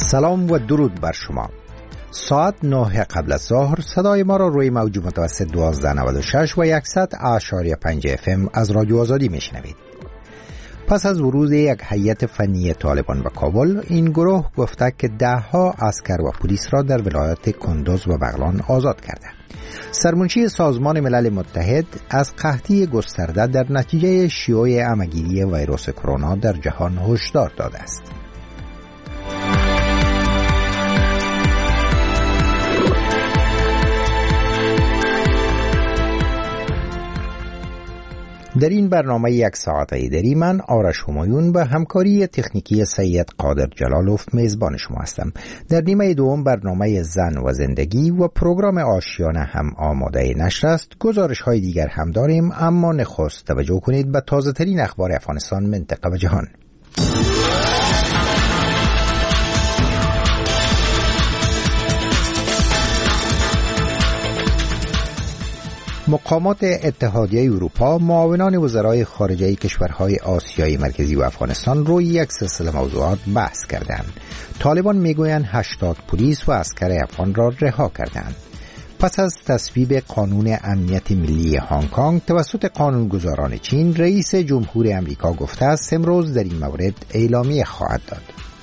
سلام و درود بر شما. ساعت 9 قبل از ظهر صدای ما را روی موج متوسط 1296 و 100.5 FM از رادیو آزادی میشنوید. پس از ورود یک هیئت فنی طالبان به کابل، این گروه گفته که 10 عسکر و پلیس را در ولایت کندوز و بغلان آزاد کرده. سرمنشی سازمان ملل متحد از قحطی گسترده در نتیجه شیوع عمه‌گیری ویروس کرونا در جهان هشدار داده است. در این برنامه یک ساعته دری من آرش همایون به همکاری تکنیکی سید قادر جلالوف میزبان شما هستم. در نیمه دوم برنامه زن و زندگی و پروگرام آشیانه هم آماده نشر است. گزارش های دیگر هم داریم، اما نخست توجه کنید به تازه ترین اخبار افغانستان، منطقه و جهان. مقامات اتحادیه اروپا معاونان وزرای خارجه کشورهای آسیای مرکزی و افغانستان روی یک سلسله موضوعات بحث کردند. طالبان میگویند 80 پلیس و عسکر افغان را رها کردند. پس از تصویب قانون امنیت ملی هنگ کنگ توسط قانونگذاران چین، رئیس جمهور امریکا گفته است امروز در این مورد اعلامیه خواهد داد.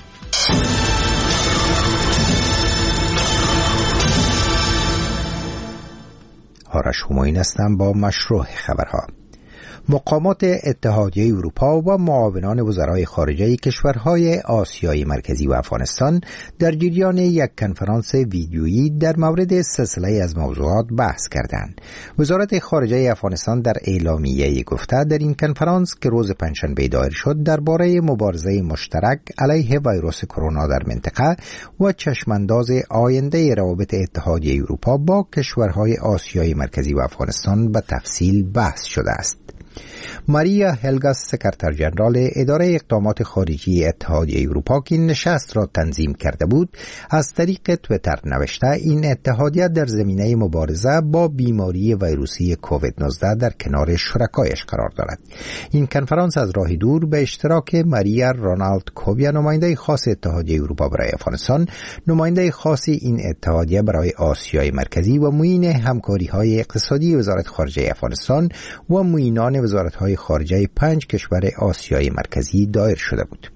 آرش همایون هستم با مشروع خبرها. مقامات اتحادیه اروپا و معاونان وزرای خارجه کشورهای آسیای مرکزی و افغانستان در جریان یک کنفرانس ویدیویی در مورد سلسله از موضوعات بحث کردند. وزارت خارجه افغانستان در اعلامیه‌ای گفته در این کنفرانس که روز پنجشنبه دایر شد درباره مبارزه مشترک علیه ویروس کرونا در منطقه و چشمانداز آینده روابط اتحادیه اروپا با کشورهای آسیای مرکزی و افغانستان به تفصیل بحث شده است. ماریا هلگاس، سکرتر جنرال اداره اقدامات خارجی اتحادیه اروپا که نشست را تنظیم کرده بود، از طریق تویتر نوشته این اتحادیه در زمینه مبارزه با بیماری ویروسی کووید 19 در کنار شرکایش قرار دارد. این کنفرانس از راه دور به اشتراک ماریا رونالد کوبیا، نماینده خاص اتحادیه اروپا برای افغانستان، نماینده خاص این اتحادیه برای آسیای مرکزی و معین همکاری‌های اقتصادی وزارت خارجه افغانستان و معینان وزارت‌های خارجه 5 کشور آسیای مرکزی دایر شده بود.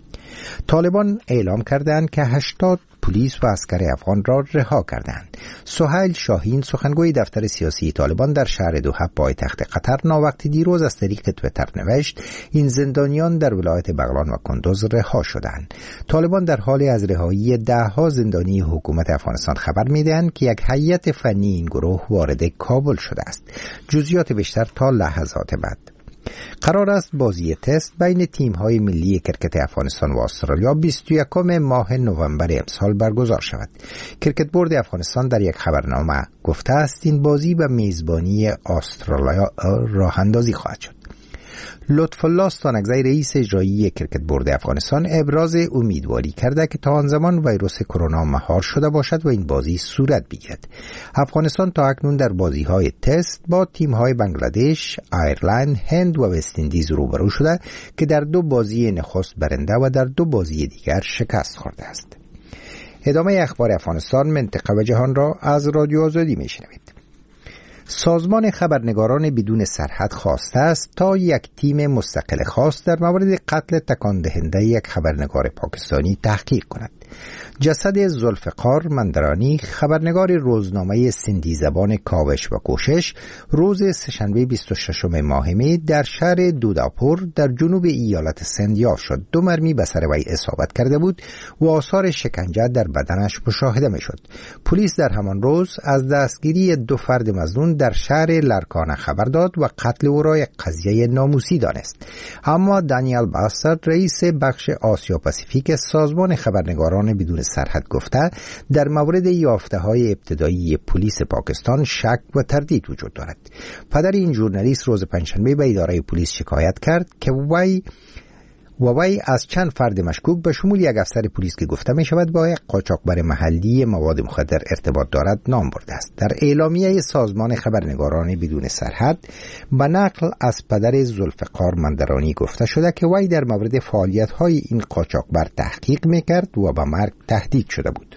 طالبان اعلام کردند که 80 پلیس و عسکر افغان را رها کردند. سهیل شاهین، سخنگوی دفتر سیاسی طالبان در شهر دوحه پایتخت قطر، ناوقتی دیروز از طریق تویتر نوشت این زندانیان در ولایت بغلان و کندوز رها شدند. طالبان در حال از رهایی 10 زندانی حکومت افغانستان خبر میدهند که یک هیئت فنی این گروه وارد کابل شده است. جزئیات بیشتر تا لحظات بعد. قرار است بازی تست بین تیم‌های ملی کرکت افغانستان و استرالیا 21 ماه نوامبر امسال برگزار شود. کرکت بورد افغانستان در یک خبرنامه گفته است این بازی به میزبانی استرالیا راه اندازی خواهد شد. لطف الله ستانکزی، رئیس اجرایی کرکت بورد افغانستان، ابراز امیدواری کرده که تا آن زمان ویروس کرونا مهار شده باشد و این بازی صورت بگیرد. افغانستان تا اکنون در بازی‌های تست با تیم‌های بنگلادش، ایرلند، هند و وست اندیز روبرو شده که در 2 بازی نخست برنده و در 2 بازی دیگر شکست خورده است. ادامه اخبار افغانستان، منطقه و جهان را از رادیو آزادی میشنوید. سازمان خبرنگاران بدون سرحد خواسته است تا یک تیم مستقل خاص در مورد قتل تکان دهنده یک خبرنگار پاکستانی تحقیق کند. جسد ذوالفقار مندرانی، خبرنگار روزنامه سندی زبان کاوش و کوشش، روز سه‌شنبه 26 ماه می در شهر دوداپور در جنوب ایالت سند یافت شد. 2 مرمی به سر وی اصابت کرده بود و آثار شکنجه در بدنش مشاهده می شد. پلیس در همان روز از دستگیری 2 فرد مظنون در شهر لرکانه خبر داد و قتل او را یک قضیه ناموسی دانست. اما دانیل باستر، رئیس بخش آسیا پاسیفیک سازمان خبرنگاران بدون سرحد گفته در مورد یافته‌های ابتدایی پلیس پاکستان شک و تردید وجود دارد. پدر این ژورنالیست روز پنجشنبه به اداره پلیس شکایت کرد که وی و وی از چند فرد مشکوک به شمول یک افسر پلیس که گفته می شود با یک قاچاقبر محلی مواد مخدر ارتباط دارد نام برده است. در اعلامیه سازمان خبرنگاران بدون سرحد به نقل از پدر ذوالفقار مندرانی گفته شده که وی در مورد فعالیت‌های این قاچاقبر تحقیق می‌کرد و به مرگ تهدید شده بود.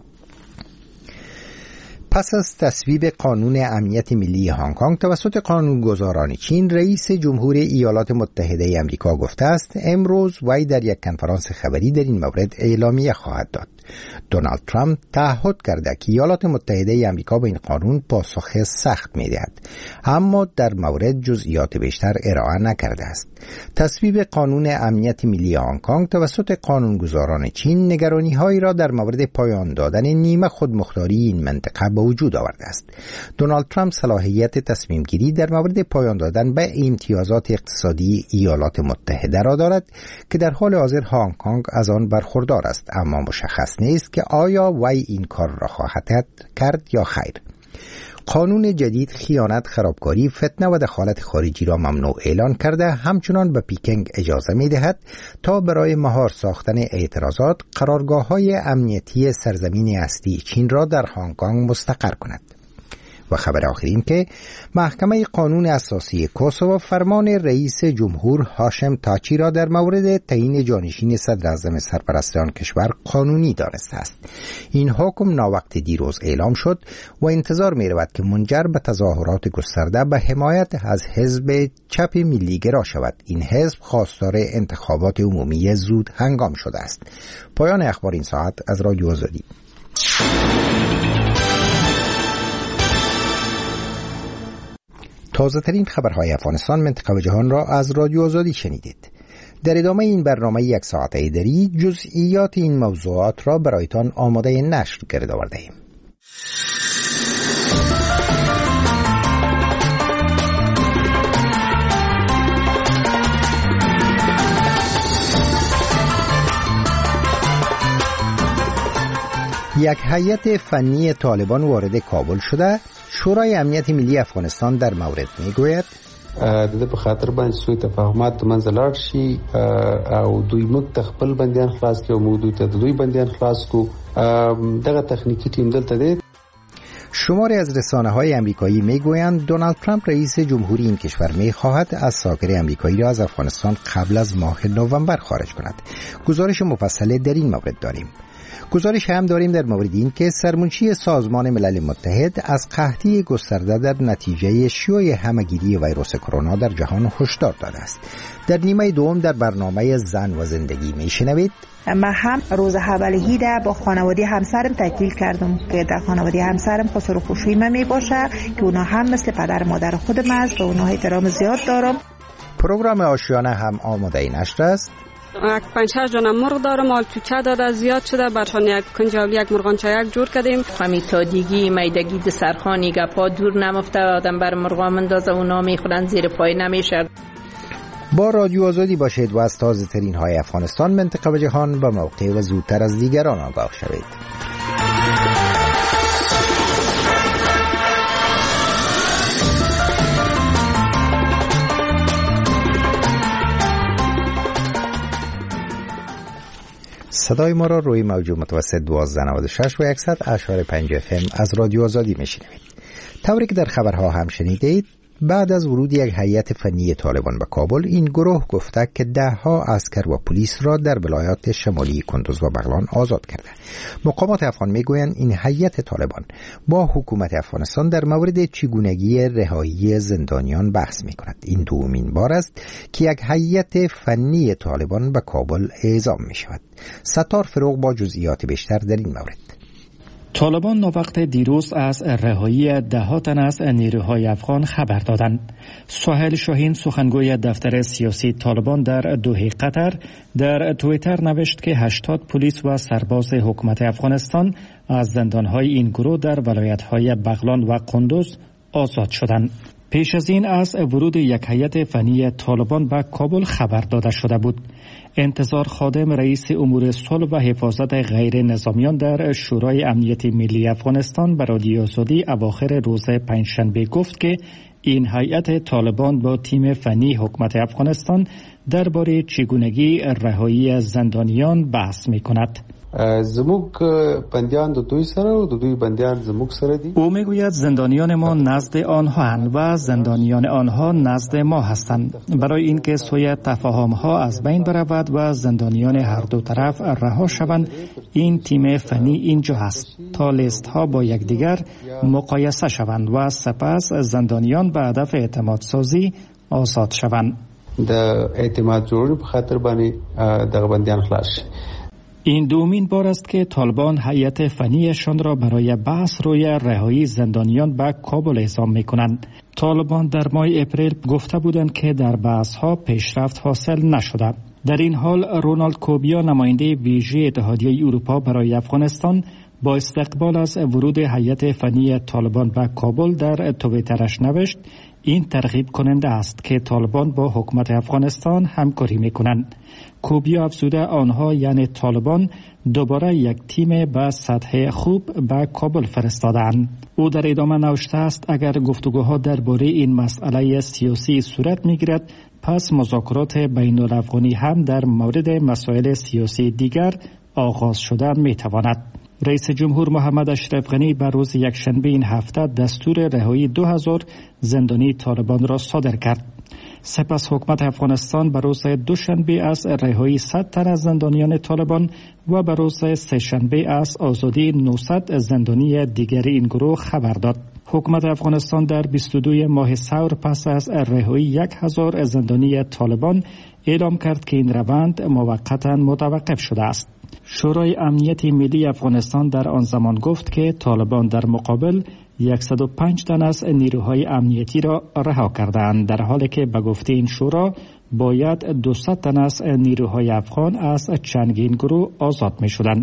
پس از تصویب قانون امنیت ملی هنگ کنگ توسط قانونگذاران چین، رئیس جمهور ایالات متحده آمریکا گفته است امروز وی در یک کنفرانس خبری در این مورد اعلامیه خواهد داد. دونالد ترامپ تعهد کرده که ایالات متحده آمریکا به این قانون پاسخ سخت می‌دهد، اما در مورد جزئیات بیشتر ارائه نکرده است. تصویب قانون امنیت ملی هنگ کنگ توسط قانونگذاران چین نگرانی‌هایی را در مورد پایان دادن نیمه خودمختاری این منطقه به وجود آورده است. دونالد ترامپ صلاحیت تصمیم گیری در مورد پایان دادن به امتیازات اقتصادی ایالات متحده را دارد که در حال حاضر هنگ کنگ از آن برخوردار است، اما مشخص نیست که آیا وی این کار را خواهد کرد یا خیر. قانون جدید خیانت، خرابکاری، فتنه و دخالت خارجی را ممنوع اعلان کرده، همچنان به پیکنگ اجازه می دهد تا برای مهار ساختن اعتراضات قرارگاه‌های امنیتی سرزمین اصلی چین را در هنگ کنگ مستقر کند. و خبر آخرین که محکمه قانون اساسی کوسوو فرمان رئیس جمهور هاشم تاچی را در مورد تعیین جانشین صدر اعظم سرپرست آن کشور قانونی دانسته است. این حکم ناوقت دیروز اعلام شد و انتظار می رود که منجر به تظاهرات گسترده به حمایت از حزب چپ ملیگرا شود. این حزب خواستار انتخابات عمومی زود هنگام شده است. پایان اخبار این ساعت از رادیو آزادی. تازه ترین خبرهای افغانستان، منطقه و جهان را از رادیو آزادی شنیدید. در ادامه این برنامه یک ساعته دری جزئیات این موضوعات را برایتان آماده نشر کرده آورده‌ایم. یک هیئت فنی طالبان وارد کابل شده. شورای امنیت ملی افغانستان در مورد میگوید د په خاطر باندې سوء تفاهمات منځلار شي او دوی موږ خپل بندیان خلاص کړو، موږ دوی ته دوی بندیان خلاص کو. دغه تخنیکی تیم دلته دی. شماری از رسانه‌های آمریکایی میگویند دونالد ترامپ رئیس جمهوری این کشور می‌خواهد اساکر آمریکایی را از افغانستان قبل از ماه نوامبر خارج کند. گزارش مفصل در این مورد داریم. گزارش هم داریم در مورد این که سرمنشی سازمان ملل متحد از قحطی گسترده در نتیجه شیوع همه‌گیری ویروس کرونا در جهان هشدار داده است. در نیمه دوم در برنامه زن و زندگی میشنوید من هم روز اول هیده با خانواده همسرم تکمیل کردم که در خانواده همسرم خسر و خوشی من می باشه که اونا هم مثل پدر مادر خودم است و اونا احترام زیاد دارم. پروگرام آشیانه هم آماده نشر است. یک 5-6 دانه مرغ دارم، مال توچه داده زیاد شده، برشان یک کنجاوی یک مرغانچه یک جور کردیم. همین تادگی میدگی د سرخانی گپا دور نمفته، آدم بر مرغا مندازه اونا میخورن زیر پای نمیشه. با رادیو آزادی باشید و از تازه ترین های افغانستان، منطقه و جهان به موقع و زودتر از دیگران آگاه شوید. صدای ما را روی موج متوسط 1296 و 100.5 FM از رادیو آزادی میشنوید. طوری که در خبرها هم شنیدید، بعد از ورود یک هیئت فنی طالبان به کابل، این گروه گفته که 10 عسکر و پلیس را در ولایات شمالی کندوز و بغلان آزاد کرده. مقامات افغان میگویند این هیئت طالبان با حکومت افغانستان در مورد چگونگی رهایی زندانیان بحث میکند. این دومین بار است که یک هیئت فنی طالبان به کابل اعزام میشود. ستار فروغ با جزئیات بیشتر در این مورد. طالبان ناوقت دیروز از رهایی 10 تن از نیروهای افغان خبر دادند. سهیل شاهین سخنگوی دفتر سیاسی طالبان در دوحه قطر در توییتر نوشت که 80 پلیس و سرباز حکومت افغانستان از زندانهای این گروه در ولایت‌های بغلان و قندوز آزاد شدند. پیش از این از ورود یک هیئت فنی طالبان به کابل خبر داده شده بود. انتظار خادم رئیس امور صلح و حفاظت غیر نظامیان در شورای امنیت ملی افغانستان به رادیو آزادی اواخر روز پنجشنبه گفت که این هیئت طالبان با تیم فنی حکومت افغانستان درباره چگونگی رهایی زندانیان بحث می‌کند. زموږ بندیان د دوی سره او د دوی بندیان زموږ سره دي. او میگوید زندانیان ما نزد آنهاند و زندانیان آنها نزد ما هستند. برای اینکه سوی تفاهم ها از بین برود و زندانیان هر دو طرف رها شوند، این تیم فنی اینجا هست تا لیست ها با یکدیگر مقایسه شوند و سپس زندانیان به هدف اعتماد سازی آزاد شوند. د اعتماد جوړولو په خاطر باندې دغه بندیان خلاص شي. این دومین بار است که طالبان هیئت فنیشان را برای بحث روی رهایی زندانیان به کابل اعزام می‌کنند. طالبان در ماه اپریل گفته بودند که در بحث‌ها پیشرفت حاصل نشده. در این حال رونالد کوبیا نماینده ویژه اتحادیه اروپا برای افغانستان با استقبال از ورود هیئت فنی طالبان به کابل در توییترش نوشت این ترغیب کننده است که طالبان با حکومت افغانستان همکاری میکنند. کوبیا افزوده آنها یعنی طالبان دوباره یک تیم به سطح خوب به کابل فرستادند. او در ادامه نوشته است اگر گفتگوها درباره این مسئله سیاسی صورت میگیرد پس مذاکرات بین الافغانی هم در مورد مسائل سیاسی دیگر آغاز شده میتواند. رئیس جمهور محمد اشرف غنی بر روز یکشنبه این هفته دستور رهایی 2000 زندانی طالبان را صادر کرد. سپس حکومت افغانستان بر روز دوشنبه از رهایی 100 تن از زندانیان طالبان و بر روز سه‌شنبه از آزادی 900 زندانی دیگر این گروه خبر داد. حکومت افغانستان در 22 ماه ثور پس از رهایی 1000 زندانی طالبان اعلام کرد که این روند موقتا متوقف شده است. شورای امنیت ملی افغانستان در آن زمان گفت که طالبان در مقابل 105 تن از نیروهای امنیتی را رها کردند، در حالی که به گفته این شورا باید 200 تن از نیروهای افغان از چندین گروه آزاد می شدند.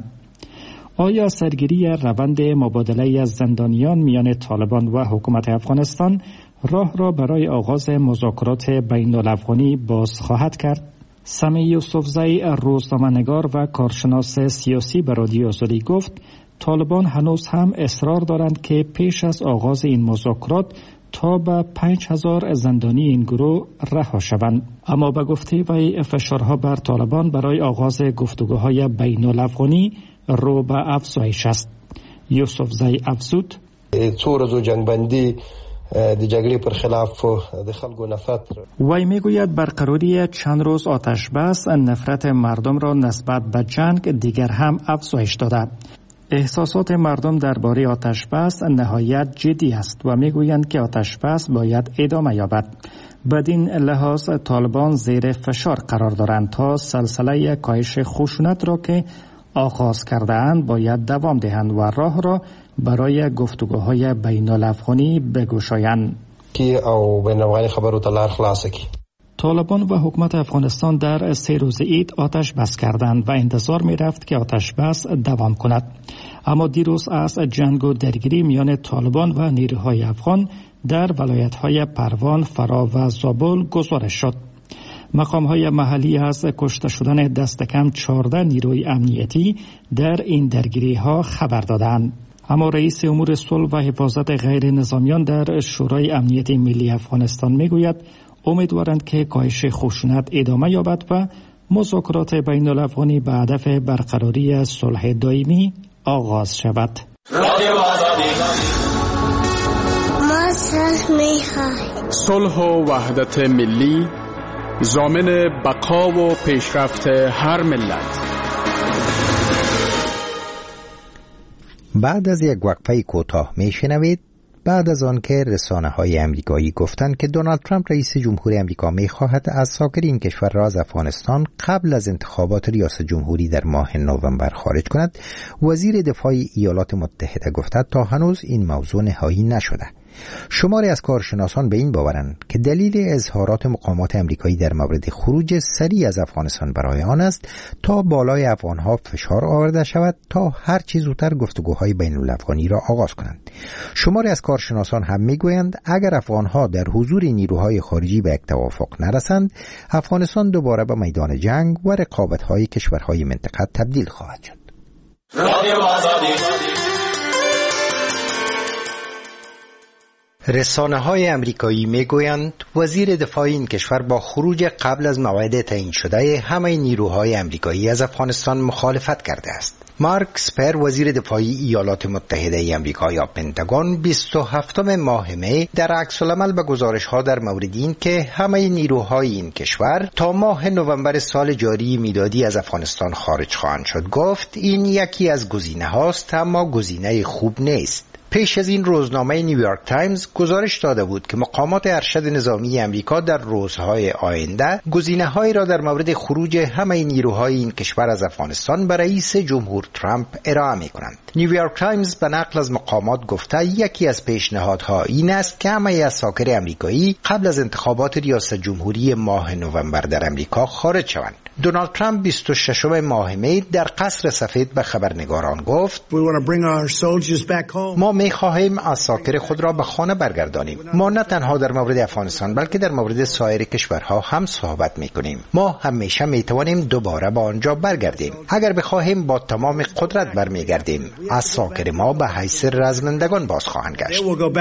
آیا سرگیری روند مبادله از زندانیان میان طالبان و حکومت افغانستان راه را برای آغاز مذاکرات بین الافغانی باز خواهد کرد؟ سمی یوسفزئی روزنامه‌نگار و کارشناس سیاسی به رادیو آزادی گفت طالبان هنوز هم اصرار دارند که پیش از آغاز این مذاکرات تا به 5000 زندانی این گروه رها شوند. اما به گفته وی فشارها بر طالبان برای آغاز گفتگوهای بین الافغانی رو به افزایش است. یوسفزئی افزود څو ورځو جنگبندي د جګړې پر خلاف د خلکو نفرت وی میگوید برقراری چند روز آتش بس نفرت مردم را نسبت به جنگ دیگر هم افزایش داده. احساسات مردم درباره آتش بس نهایت جدی است و میگویند که آتش بس باید ادامه یابد. بدین لحاظ طالبان زیر فشار قرار دارند تا سلسله کاهش خشونت را که آغاز کرده اند باید دوام دهند و راه را برای گفتگوهای بین الافغانی بگشایند. او بین الافغانی خبرو ته لار خلاصه کی. طالبان و حکومت افغانستان در 3 روز عید آتش بس کردند و انتظار می رفت که آتش بس دوام کند. اما دیروز از جنگ و درگیری میان طالبان و نیروهای افغان در ولایت‌های پروان، فرا و زابل گزارش شد. مقام‌های محلی از کشته شدن دست کم 14 نیروی امنیتی در این درگیری‌ها خبر دادند. اما رئیس امور صلح و حفاظت غیر نظامیان در شورای امنیت ملی افغانستان میگوید امیدوارند که کاهش خشونت ادامه یابد و مذاکرات بین الافغانی به هدف برقراری صلح دائمی آغاز شود. ما صلح می‌خواهیم. صلح و وحدت ملی ضامن بقا و پیشرفت هر ملت. بعد از یک وقفه کوتاه میشنوید بعد از آن که رسانه‌های امریکایی گفتند که دونالد ترامپ رئیس جمهوری آمریکا می‌خواهد از ساکنین کشور را از افغانستان قبل از انتخابات ریاست جمهوری در ماه نوامبر خارج کند، وزیر دفاع ایالات متحده گفته تا هنوز این موضوع نهایی نشده. شماری از کارشناسان به این باورند که دلیل اظهارات مقامات امریکایی در مورد خروج سریع از افغانستان برای آن است تا بالای افغانها فشار آورده شود تا هر چه زودتر گفتگوهای بین الافغانی را آغاز کنند. شماری از کارشناسان هم میگویند اگر افغانها در حضور نیروهای خارجی به یک توافق نرسند، افغانستان دوباره به میدان جنگ و رقابت‌های کشورهای منطقه تبدیل خواهد شد. رسانه‌های امریکایی میگویند وزیر دفاع این کشور با خروج قبل از موعد تعیین شده همه نیروهای امریکایی از افغانستان مخالفت کرده است. مارک اسپر وزیر دفاعی ایالات متحده ای آمریکا یا پنتاگون 27 ماه می در عکس‌العمل به گزارش‌ها در مورد این که همه نیروهای این کشور تا ماه نوامبر سال جاری میلادی از افغانستان خارج خواهند شد گفت این یکی از گزینه‌هاست اما گزینه خوب نیست. پیش از این روزنامه نیویورک تایمز گزارش داده بود که مقامات ارشد نظامی امریکا در روزهای آینده گزینه‌هایی را در مورد خروج همه نیروهای این کشور از افغانستان به رئیس جمهور ترامپ ارائه می‌کنند. نیویورک تایمز به نقل از مقامات گفته یکی از پیشنهادها این است که همه اساکر امریکایی قبل از انتخابات ریاست جمهوری ماه نوامبر در امریکا خارج شوند. دونالد ترامپ 26 ماه می در قصر سفید به خبرنگاران گفت ما می‌خواهیم اساکر خود را به خانه برگردانیم. ما نه تنها در مورد افغانستان بلکه در مورد سایر کشورها هم صحبت می‌کنیم. ما همیشه می‌توانیم دوباره به آنجا برگردیم. اگر بخواهیم با تمام قدرت برمیگردیم. اساکر ما به حیث رزمندگان باز خواهند گشت.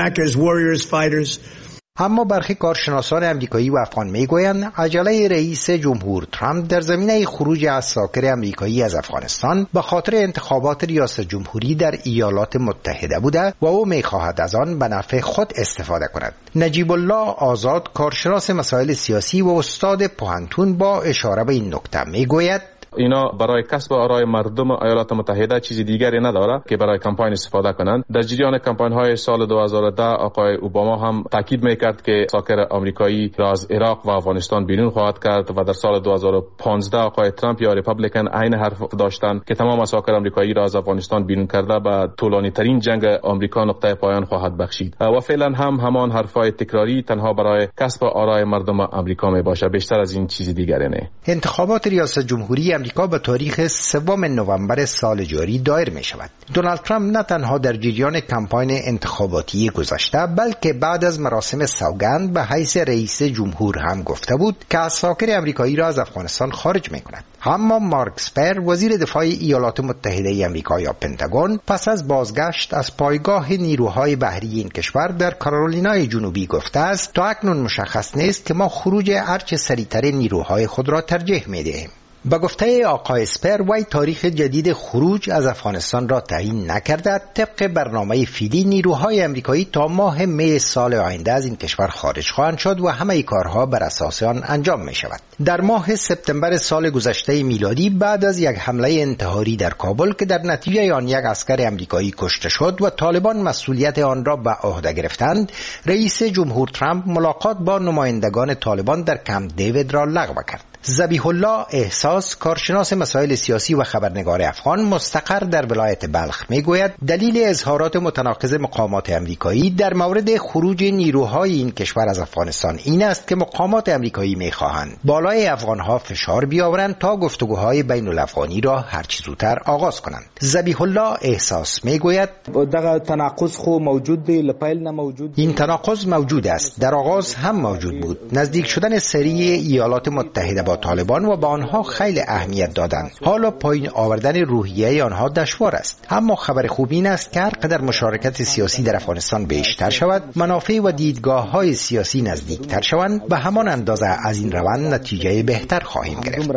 اما برخی کارشناسان امریکایی و افغان میگویند عجله رئیس جمهور ترامپ در زمینه خروج اساکر امریکایی از افغانستان به خاطر انتخابات ریاست جمهوری در ایالات متحده بوده و او میخواهد از آن به نفع خود استفاده کند. نجیب الله آزاد کارشناس مسائل سیاسی و استاد پوهنتون با اشاره به این نکته میگوید اینا برای کسب آرای مردم ایالات متحده چیزی دیگری نداره که برای کمپاین استفاده کنند. در جریان کمپاین های سال 2010 آقای اوباما هم تاکید میکرد که اساکر آمریکایی را از عراق و افغانستان بیرون خواهد کرد و در سال 2015 آقای ترامپ یا ریپابلیکن عین حرف داشتند که تمام اساکر آمریکایی را از افغانستان بیرون کرده به طولانی ترین جنگ آمریکا نقطه پایان خواهد بخشید و فعلا هم همان حرفای تکراری تنها برای کسب آرای مردم آمریکا می باشه، بیشتر از این چیزی دیگری نه. انتخابات ریاست جمهوری امریکا به تاریخ 3 نوامبر سال جاری دایر می شود. دونالد ترامپ نه تنها در جریان کمپاین انتخاباتی گذشته بلکه بعد از مراسم سوگند به حیث رئیس جمهور هم گفته بود که اساکر امریکایی را از افغانستان خارج می کند. اما مارک اسپر وزیر دفاع ایالات متحده ای آمریکا یا پنتاگون پس از بازگشت از پایگاه نیروهای بحری این کشور در کارولینای جنوبی گفته است تا اکنون مشخص نیست که ما خروج هرچه سریعتر نیروهای خود را ترجیح می دهیم. با گفته آقای اسپر وی تاریخ جدید خروج از افغانستان را تعیین نکرده. طبق برنامه فعلی نیروهای امریکایی تا ماه می سال آینده از این کشور خارج خواهند شد و همه کارها بر اساس آن انجام می شود. در ماه سپتامبر سال گذشته میلادی بعد از یک حمله انتحاری در کابل که در نتیجه آن یک عسکر امریکایی کشته شد و طالبان مسئولیت آن را به عهده گرفتند، رئیس جمهور ترامپ ملاقات با نمایندگان طالبان در کمپ دیوید را لغو کرد. ذبیح الله احساس کارشناس مسائل سیاسی و خبرنگار افغان مستقر در ولایت بلخ میگوید دلیل اظهارات متناقض مقامات امریکایی در مورد خروج نیروهای این کشور از افغانستان این است که مقامات امریکایی میخواهند بالای افغانها فشار بیاورند تا گفتگوهای بین الافغانی را هر چه زودتر آغاز کنند. ذبیح الله احساس میگوید دغه تناقض خو موجود دی، لپایل نه موجود. این تناقض موجود است، در آغاز هم موجود بود. نزدیک شدن سریع ایالات متحده با طالبان و با آنها خیلی اهمیت دادند. حالا پایین آوردن روحیه آنها دشوار است. اما خبر خوب این است که هر قدر مشارکت سیاسی در افغانستان بیشتر شود، منافع و دیدگاه‌های سیاسی نزدیکتر شوند، به همان اندازه از این روند نتیجه بهتر خواهیم گرفت.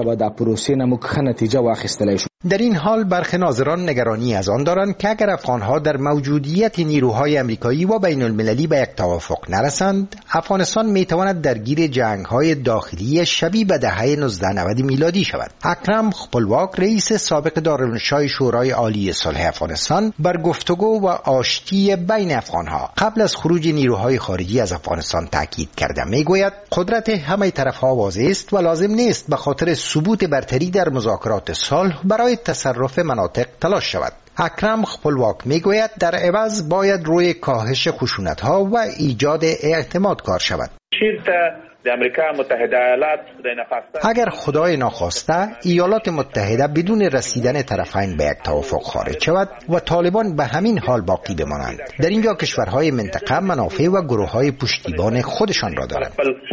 در این حال برخی ناظران نگرانی از آن دارند که اگر افغانها در موجودیت نیروهای امریکایی و بین المللی به یک توافق نرسند، افغانستان میتواند درگیر جنگ‌های داخلی شبیه به دهه 1990 میلادی شود. اکرم خپلواک رئیس سابق دارالانشای شورای عالی صلح افغانستان بر گفتگو و آشتی بین افغانها قبل از خروج نیروهای خارجی از افغانستان تاکید کرده. میگوید قدرت همه طرف‌ها واضح است و لازم نیست به خاطر ثبوت برتری در مذاکرات صلح برای تصرف مناطق تلاش شود. اکرم خپلواک میگوید در عوض باید روی کاهش خشونت‌ها و ایجاد اعتماد کار شود. اگر خدای ناخواسته ایالات متحده بدون رسیدن طرفین به یک توافق خارج شود و طالبان به همین حال باقی بمانند، در اینجا کشورهای منطقه منافع و گروه‌های پشتیبان خودشان را دارند.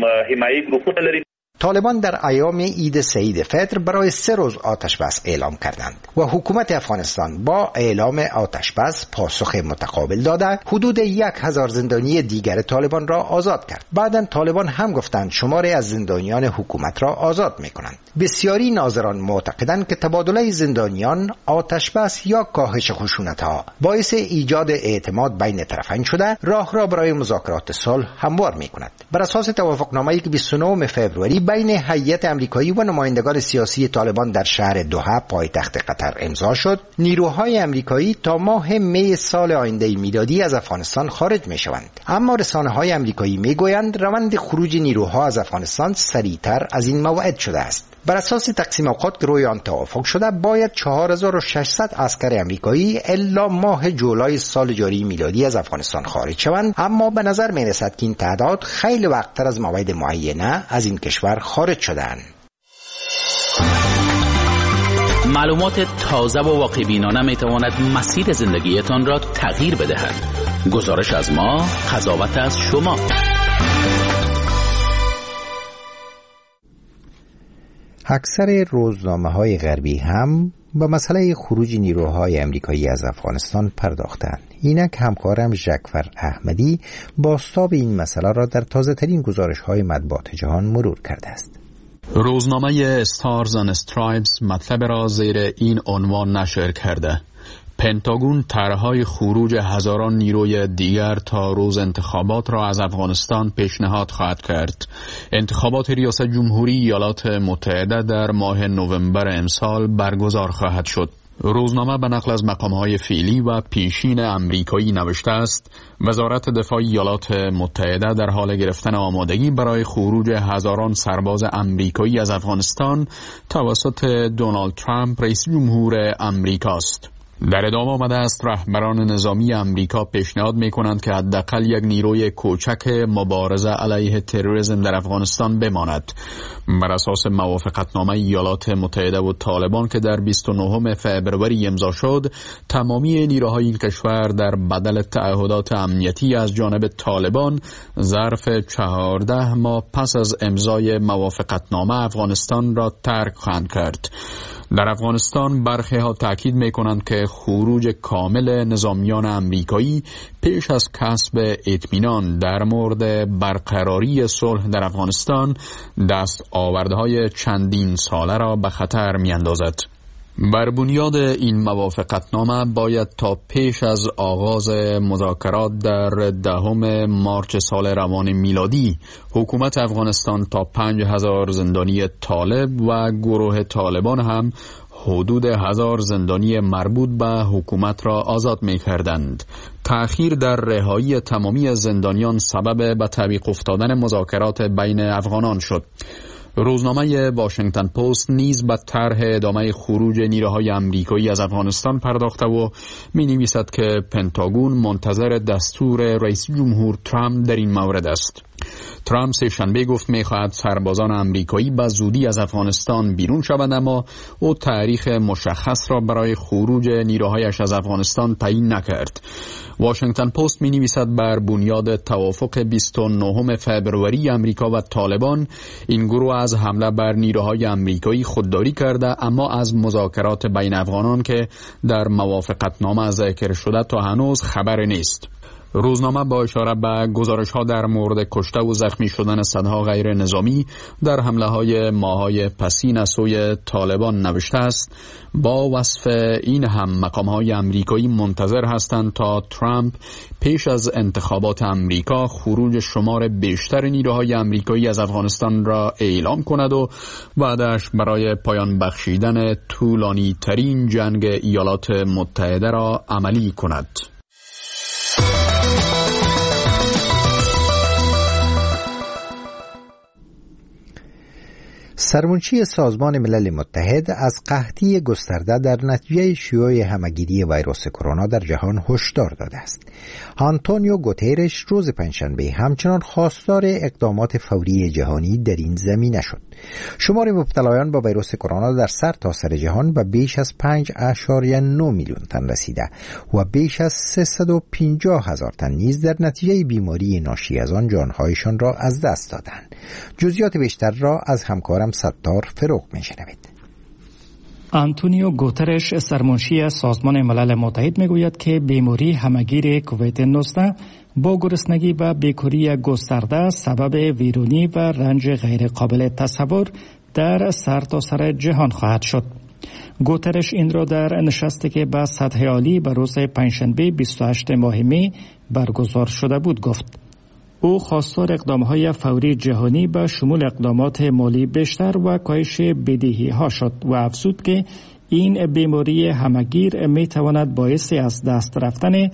طالبان در ایام عید سعید فطر برای 3 روز آتش بس اعلام کردند و حکومت افغانستان با اعلام آتش بس پاسخ متقابل داده حدود 1000 زندانی دیگر طالبان را آزاد کرد. بعداً طالبان هم گفتند شماری از زندانیان حکومت را آزاد می‌کنند. بسیاری ناظران معتقدند که تبادله زندانیان، آتش بس یا کاهش خشونت‌ها باعث ایجاد اعتماد بین طرفین شده، راه را برای مذاکرات صلح هموار می‌کند. بر اساس توافقنامه‌ای که 29 فوریه بین هیئت امریکایی و نمایندگان سیاسی طالبان در شهر دوحه پایتخت قطر امضا شد، نیروهای امریکایی تا ماه می سال آینده میلادی از افغانستان خارج می‌شوند. اما رسانه‌های امریکایی می‌گویند روند خروج نیروها از افغانستان سریعتر از این موعد شده است. بر اساس تقسیم اوقات که روی آن توافق شده، باید 4600 عسکر امریکایی الا ماه جولای سال جاری میلادی از افغانستان خارج شوند، اما به نظر می رسد که این تعداد خیلی وقتتر از موعد معینه از این کشور خارج شدند. معلومات تازه و واقع‌بینانه می تواند مسیر زندگیتان را تغییر بدهد. گزارش از ما، قضاوت از شما. اکثر روزنامه‌های غربی هم به مسئله خروج نیروهای امریکایی از افغانستان پرداختند. اینک همکارم ژکفر احمدی بازتاب این مسئله را در تازه‌ترین گزارش‌های مطبوعات جهان مرور کرده است. روزنامه استارز اند استرایپس مطلب را زیر این عنوان نشر کرده: پنتاگون طرح‌های خروج هزاران نیروی دیگر تا روز انتخابات را از افغانستان پیشنهاد خواهد کرد. انتخابات ریاست جمهوری ایالات متحده در ماه نوامبر امسال برگزار خواهد شد. روزنامه به نقل از مقام‌های فعلی و پیشین امریکایی نوشته است: وزارت دفاع ایالات متحده در حال گرفتن آمادگی برای خروج هزاران سرباز امریکایی از افغانستان توسط دونالد ترامپ رئیس جمهور امریکاست. در ادامه آمده است رهبران نظامی امریکا پیشنهاد می‌کنند که حداقل یک نیروی کوچک مبارزه علیه تروریسم در افغانستان بماند. بر اساس موافقتنامه ایالات متحده و طالبان که در 29 فوریه امضا شد، تمامی نیروهای این کشور در بدل تعهدات امنیتی از جانب طالبان ظرف 14 ماه پس از امضای موافقتنامه افغانستان را ترک خواهند کرد. در افغانستان برخی ها تاکید می‌کنند که خروج کامل نظامیان امریکایی پیش از کسب اطمینان در مورد برقراری صلح در افغانستان دستاوردهای چندین ساله را به خطر می‌اندازد. بر بنیاد این موافقتنامه باید تا پیش از آغاز مذاکرات در 10 مارچ سال روان میلادی حکومت افغانستان تا 5000 زندانی طالب و گروه طالبان هم حدود 1000 زندانی مربوط به حکومت را آزاد می کردند. تأخیر در رهایی تمامی زندانیان سبب به تعویق افتادن مذاکرات بین افغانان شد. روزنامه واشنگتن پست نیز به طرح ادامه خروج نیروهای امریکایی از افغانستان پرداخته و می‌نویسد که پنتاگون منتظر دستور رئیس جمهور ترامپ در این مورد است. ترامپ سه‌شنبه گفت می‌خواهد سربازان امریکایی به زودی از افغانستان بیرون شوند، اما او تاریخ مشخص را برای خروج نیروهایش از افغانستان تعیین نکرد. واشنگتن پست می‌نویسد بر بنیاد توافق 29 فوریه امریکا و طالبان، این گروه از حمله بر نیروهای امریکایی خودداری کرده، اما از مذاکرات بین افغانان که در موافقتنامه ذکر شده تا هنوز خبر نیست. روزنامه با اشاره به گزارش‌ها در مورد کشته و زخمی شدن صدها غیر نظامی در حمله‌های ماه‌های پسین از سوی طالبان نوشته است: با وصف این هم مقام‌های امریکایی منتظر هستند تا ترامپ پیش از انتخابات امریکا خروج شمار بیشتر نیروهای امریکایی از افغانستان را اعلام کند و وعده‌اش برای پایان بخشیدن طولانی ترین جنگ ایالات متحده را عملی کند. سرمنشی سازمان ملل متحد از قحطی گسترده در نتیجه شیوع همهگیری ویروس کرونا در جهان هشدار داده است. آنتونیو گوترش روز پنجشنبه همچنان خواستار اقدامات فوری جهانی در این زمینه شد. شمار مبتلایان با ویروس کرونا در سرتاسر جهان به بیش از 5.9 میلیون تن رسیده و بیش از 350,000 تن نیز در نتیجه بیماری ناشی از آن جانهایشان را از دست دادند. جزئیات بیشتر را از همکارم ستار فروغ میشنوید. آنتونیو گوترش سرمنشی سازمان ملل متحد میگوید که بیماری همهگیر کووید 19 با گرسنگی و بیکاری گسترده سبب ویرانی و رنج غیر قابل تصور در سرتاسر جهان خواهد شد. گوترش این را در نشستی که به سطح عالی به روز پنجشنبه 28 ماه می برگزار شده بود گفت. او خواستار اقدام‌های فوری جهانی به شمول اقدامات مالی بیشتر و کاهش بدهی‌ها شد و افزود که این بیماری همهگیر می‌تواند باعث از دست رفتن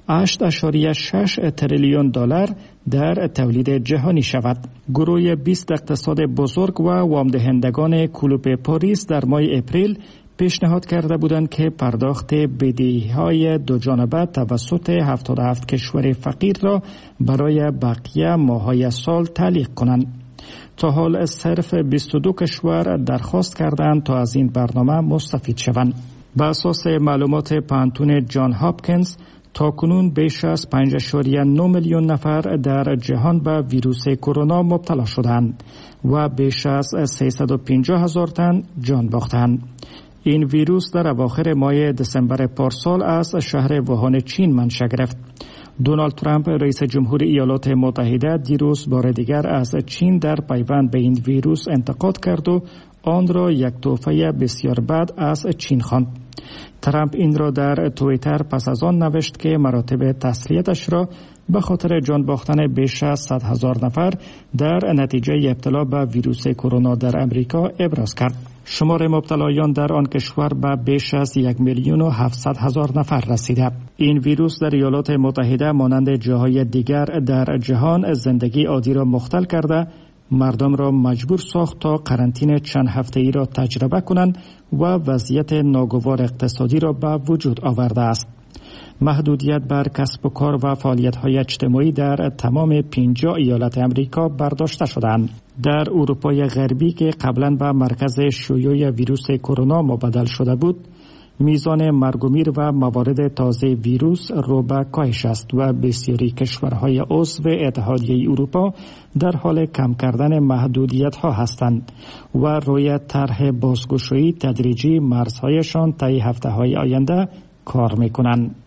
8.6 تریلیون دلار در تولید جهانی شود. گروه 20 اقتصاد بزرگ و وامدهندگان کلوب پاریس در ماه اپریل پیشنهاد کرده بودند که پرداخت بدهی‌های دو جانبه توسط 77 کشور فقیر را برای بقیه ماه‌های سال تعلیق کنند. تا حال صرف 22 کشور درخواست کردند تا از این برنامه مستفید شوند. بر اساس معلومات پانتون جان هاپکینز تاکنون بیش از 5.9 میلیون نفر در جهان به ویروس کرونا مبتلا شدند و بیش از 350,000 تن جان باختند. این ویروس در اواخر ماه دسامبر پارسال از شهر ووهان چین منشأ گرفت. دونالد ترامپ رئیس جمهور ایالات متحده دیروز بار دیگر از چین در پیوند به این ویروس انتقاد کرد و آن را یک تحفه بسیار بد از چین خواند. ترامپ این را در توییتر پس از آن نوشت که مراتب تسلیتش را به خاطر جان باختن بیش از 100,000 نفر در نتیجه ابتلا به ویروس کرونا در امریکا ابراز کرد. شمار مبتلایان در آن کشور به بیش از 1,700,000 نفر رسیده. این ویروس در ایالات متحده مانند جاهای دیگر در جهان زندگی عادی را مختل کرده، مردم را مجبور ساخت تا قرنطینه چند هفته‌ای را تجربه کنند و وضعیت ناگوار اقتصادی را به وجود آورده است. محدودیت بر کسب و کار و فعالیت‌های اجتماعی در تمام 50 ایالت امریکا برداشته شدند. در اروپای غربی که قبلا به مرکز شیوع ویروس کرونا مبدل شده بود، میزان مرگ و میر و موارد تازه ویروس رو به کاهش است و بسیاری کشورهای عضو اتحادیه اروپا در حال کم کردن محدودیت‌ها هستند و روی طرح بازگشایی تدریجی مرزهایشان طی هفته‌های آینده کار می‌کنند.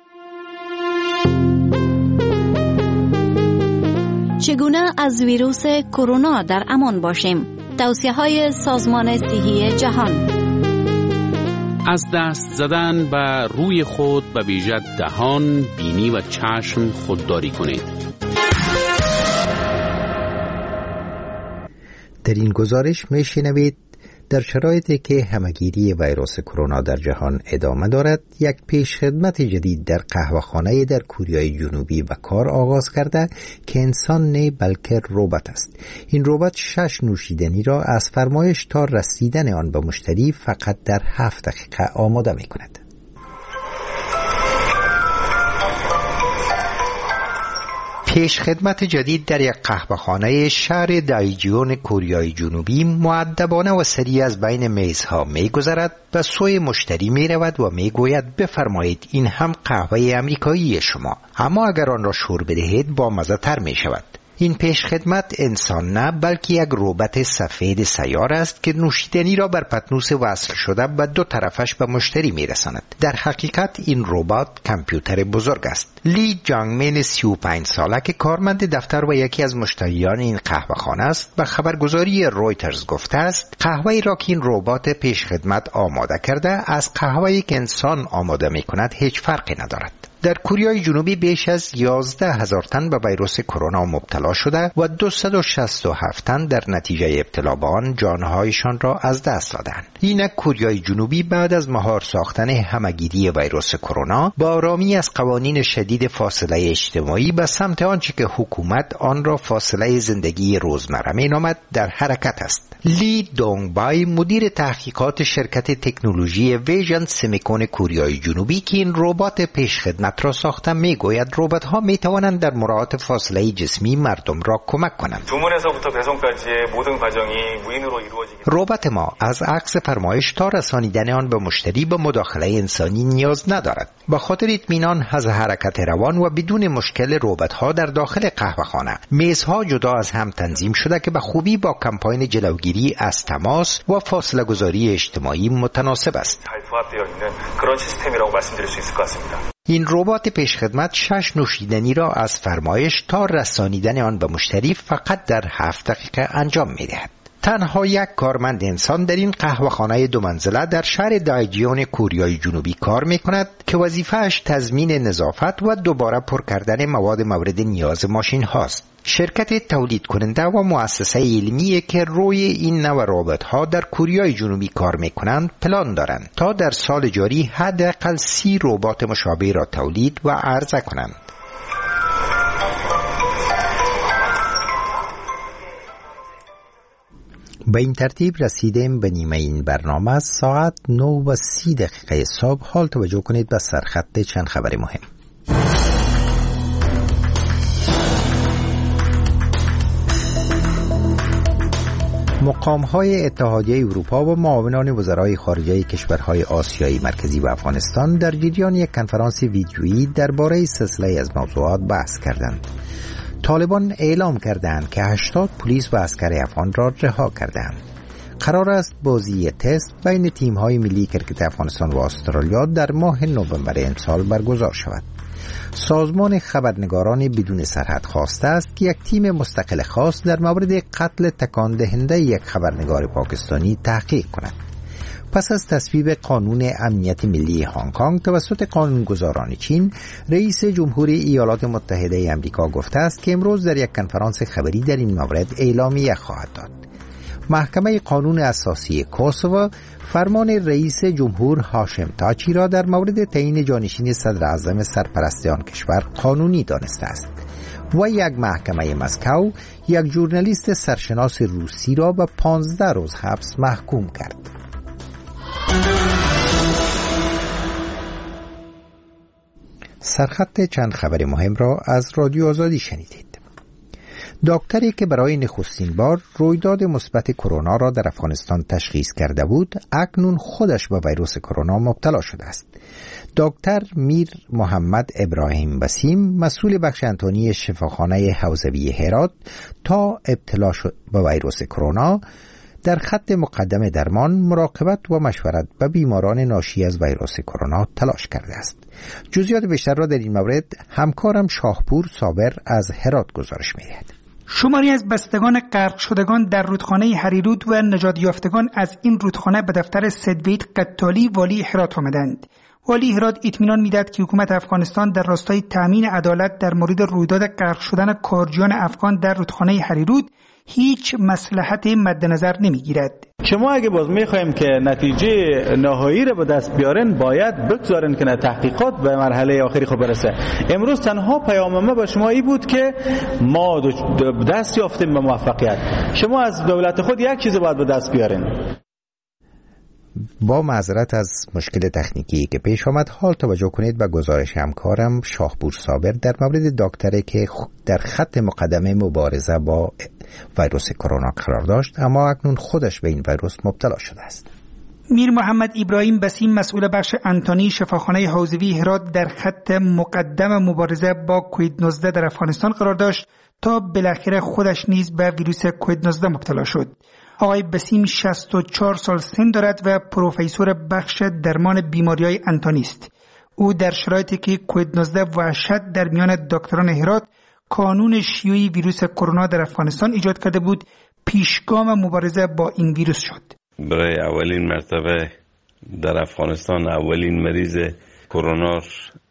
چگونه از ویروس کرونا در امان باشیم؟ توصیه‌های سازمان صحی جهان. از دست زدن به روی خود به ویژه دهان، بینی و چشم خودداری کنید. در این گزارش میشنوید در شرایطی که همهگیری ویروس کرونا در جهان ادامه دارد، یک پیشخدمت جدید در قهوه‌خانه در کوریای جنوبی به کار آغاز کرده که انسان نه بلکه ربات است. این ربات 6 نوشیدنی را از فرمایش تا رسیدن آن به مشتری فقط در 7 دقیقه آماده می کند. پیش خدمت جدید در یک قهوه‌خانه شهر دایجیون کوریای جنوبی مؤدبانه و سریع از بین میزها می‌گذرد، به سوی مشتری می‌رود و می‌گوید بفرمایید این هم قهوه امریکایی شما، اما اگر آن را شور بدهید با مزه‌تر می‌شود. این پیش خدمت انسان نه بلکه یک ربات سفید سیار است که نوشیدنی را بر پتنوس وصل شده به دو طرفش به مشتری میرساند. در حقیقت این ربات کامپیوتر بزرگ است. لی جانگمن 35 ساله که کارمند دفتر و یکی از مشتریان این قهوه‌خانه است به خبرگزاری رویترز گفته است قهوه‌ای را که این ربات پیش خدمت آماده کرده از قهوه‌ای که انسان آماده می‌کند هیچ فرقی ندارد. در کوریای جنوبی بیش از 11,000 تن به ویروس کرونا مبتلا شده و 267 تن در نتیجه ابتلا به آن جانهایشان را از دست دادند. اینک کوریای جنوبی بعد از مهار ساختن همگیری ویروس کرونا با آرامی از قوانین شدید فاصله اجتماعی به سمت آنچه که حکومت آن را فاصله زندگی روزمره مینامد در حرکت است. لی دونگبای مدیر تحقیقات شرکت تکنولوژی ویژن سمیکون کوریای جنوبی که این ربات پیشخدمت را ساختن میگوید ربات‌ها میتوانند در مراعات فاصله جسمی مردم را کمک کنند. ربات ما از عکس فرمایش تا رسانیدن آن به مشتری به مداخله انسانی نیاز ندارد. به خاطر اطمینان از حرکت روان و بدون مشکل ربات‌ها در داخل قهوه‌خانه میزها جدا از هم تنظیم شده که به خوبی با کمپاین جلوگیری از تماس و فاصله گذاری اجتماعی متناسب است. این ربات پیشخدمت 6 نوشیدنی را از فرمایش تا رسانیدن آن به مشتری فقط در 7 دقیقه انجام می‌دهد. تنها یک کارمند انسان در این قهوه‌خانه 2 منزله در شهر دایجیون کوریای جنوبی کار می‌کند که وظیفه‌اش تضمین نظافت و دوباره پر کردن مواد مورد نیاز ماشین هاست. شرکت تولید کننده و مؤسسه علمی که روی این نوع ربات‌ها در کوریای جنوبی کار می‌کنند پلان دارند تا در سال جاری حداقل 30 ربات مشابه را تولید و عرضه کنند. به این ترتیب رسیدیم به نیمه این برنامه. ساعت 9:30 صبح. حال توجه کنید به سرخط چند خبر مهم. مقام‌های اتحادیه اروپا و معاونان وزرای خارجه کشورهای آسیایی مرکزی و افغانستان در جریان یک کنفرانس ویدیویی درباره سلسله از موضوعات بحث کردند. طالبان اعلام کردند که 80 پلیس و عسکر افغان را رها کردند. قرار است بازی تست بین تیم‌های ملی کرکت افغانستان و استرالیا در ماه نوامبر امسال برگزار شود. سازمان خبرنگاران بدون سرحد خواسته است که یک تیم مستقل خاص در مورد قتل تکان دهنده یک خبرنگار پاکستانی تحقیق کند. پس از تصویب قانون امنیت ملی هنگ کنگ توسط قانونگذاران چین، رئیس جمهور ایالات متحده آمریکا گفته است که امروز در یک کنفرانس خبری در این مورد اعلامیه خواهد داد. محکمه قانون اساسی کوسوو فرمان رئیس جمهور هاشم تاچی را در مورد تعیین جانشین صدر اعظم سرپرست آن کشور قانونی دانسته است و یک محکمه مسکو یک ژورنالیست سرشناس روسی را به 15 روز حبس محکوم کرد. سرخط چند خبر مهم را از رادیو آزادی شنیدید. دکتری که برای نخستین بار رویداد مثبت کرونا را در افغانستان تشخیص کرده بود، اکنون خودش به ویروس کرونا مبتلا شده است. دکتر میر محمد ابراهیم بسیم، مسئول بخش انتونی شفاخانه حوزوی هرات، تا ابتلا شد به ویروس کرونا در خط مقدم درمان، مراقبت و مشورت به بیماران ناشی از ویروس کرونا تلاش کرده است. جزئیات بیشتر را در این مورد همکارم شاهپور صابر از هرات گزارش می‌دهد. شماری از بستگان غرق شدگان در رودخانه هریرود و نجات یافتگان از این رودخانه به دفتر سدوید قطالی والی هرات آمدند. والی هرات اطمینان می‌دهد که حکومت افغانستان در راستای تامین عدالت در مورد رویداد غرق شدن کارجویان افغان در رودخانه هریرود هیچ مصلحت مد نظر نمیگیرد. شما اگه باز میخوایم که نتیجه نهایی رو به دست بیارن، باید بگذارن که تحقیقات به مرحله آخری خود برسه. امروز تنها پیام ما به شما ای بود که ما دست یافتیم به موفقیت. شما از دولت خود یک چیز باید به دست بیارین. با معذرت از مشکل تکنیکی که پیش آمد، حال توجه کنید به گزارش همکارم شاهپور صابر در مورد دکتری که در خط مقدمه مبارزه با ویروس کرونا قرار داشت، اما اکنون خودش به این ویروس مبتلا شده است. میر محمد ابراهیم بسیم، مسئول بخش انتونی شفاخانه حوزوی هرات، در خط مقدم مبارزه با کووید 19 در افغانستان قرار داشت تا بالاخره خودش نیز به ویروس کووید 19 مبتلا شد. آقای بسیم 64 سال سن دارد و پروفسور بخش درمان بیماری‌های انتونی است. او در شرایطی که کووید 19 وحشت در میان دکتران هرات کانون شیوعی ویروس کرونا در افغانستان ایجاد کرده بود، پیشگام مبارزه با این ویروس شد. برای اولین مرتبه در افغانستان اولین مریض کرونا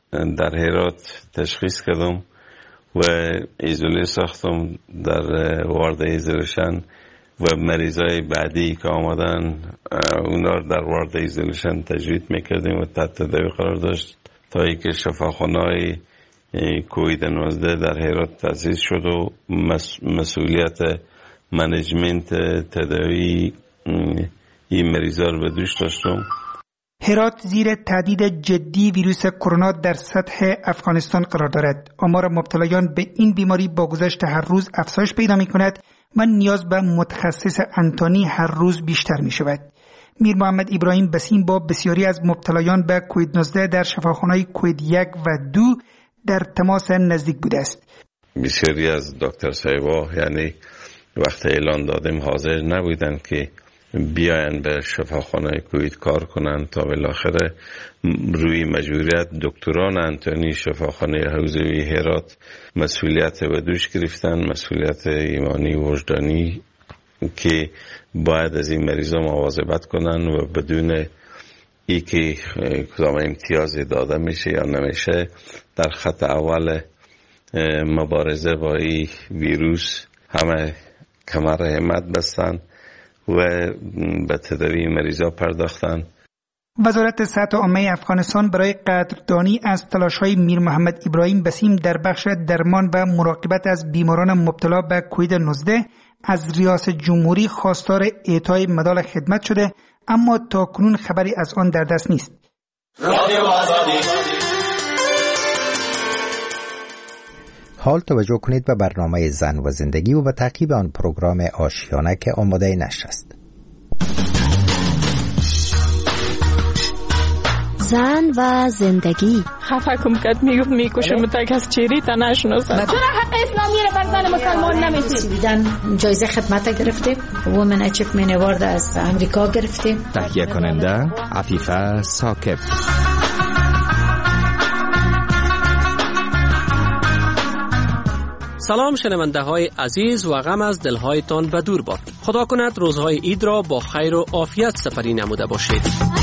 در هرات تشخیص کردم و ایزوله ساختم در وارد ایزولشن و مریضای بعدی که آمدن اونا در وارد ایزولشن تجوید میکردیم و تحت تداوی قرار داشت تا اینکه شفاخانه‌های کووید 19 در هرات تأسیس شد و مسئولیت منیجمنت تداوی این مریضا رو به دوش داشتم. هرات زیر تهدید جدی ویروس کرونا در سطح افغانستان قرار دارد. آمار مبتلایان به این بیماری با گذشت هر روز افزایش پیدا می کند و نیاز به متخصص انتانی هر روز بیشتر می شود. میر محمد ابراهیم بسیم با بسیاری از مبتلایان به کووید 19 در شفاخانه‌های کووید 1 و 2 در تماس نزدیک بوده است. بسیاری از دکتر صاحبا یعنی وقت اعلان دادیم حاضر نبودند که بیاین به شفاخانه کووید کار کنن تا بالاخره روی مجبوریت دکتران انتونی شفاخانه حوزوی هرات مسئولیت به دوش گرفتن، مسئولیت ایمانی و وجدانی که باید از این مریضا مواظبت کنن و بدون ای که کدام امتیاز داده میشه یا نمیشه در خط اول مبارزه با این ویروس همه کمر همت بستن و به تداوی مریضا پرداختن. وزارت صحت عامه افغانستان برای قدردانی از تلاش‌های میر محمد ابراهیم بسیم در بخش درمان و مراقبت از بیماران مبتلا به کووید 19 از ریاست جمهوری خواستار اعطای مدال خدمت شده، اما تاکنون خبری از آن در دست نیست. حال توجه کنید به برنامه زن و زندگی و به تعقیب آن پروگرام آشیانه که آماده نشر است. زن و زندگی. خفه کم کد میکشم تک از چیری تا نشناسم. چرا حق اسلامی رو بر زن مسلمان نمیدید؟ دیدن جایزه خدمت گرفتیم، وومن اچیومنت اوارد از امریکا گرفتیم. تهیه کننده عفیفه ساکب. سلام شنونده های عزیز و غم از دلهایتان به دور باد. خدا کند روزهای عید را با خیر و عافیت سپری نموده باشید.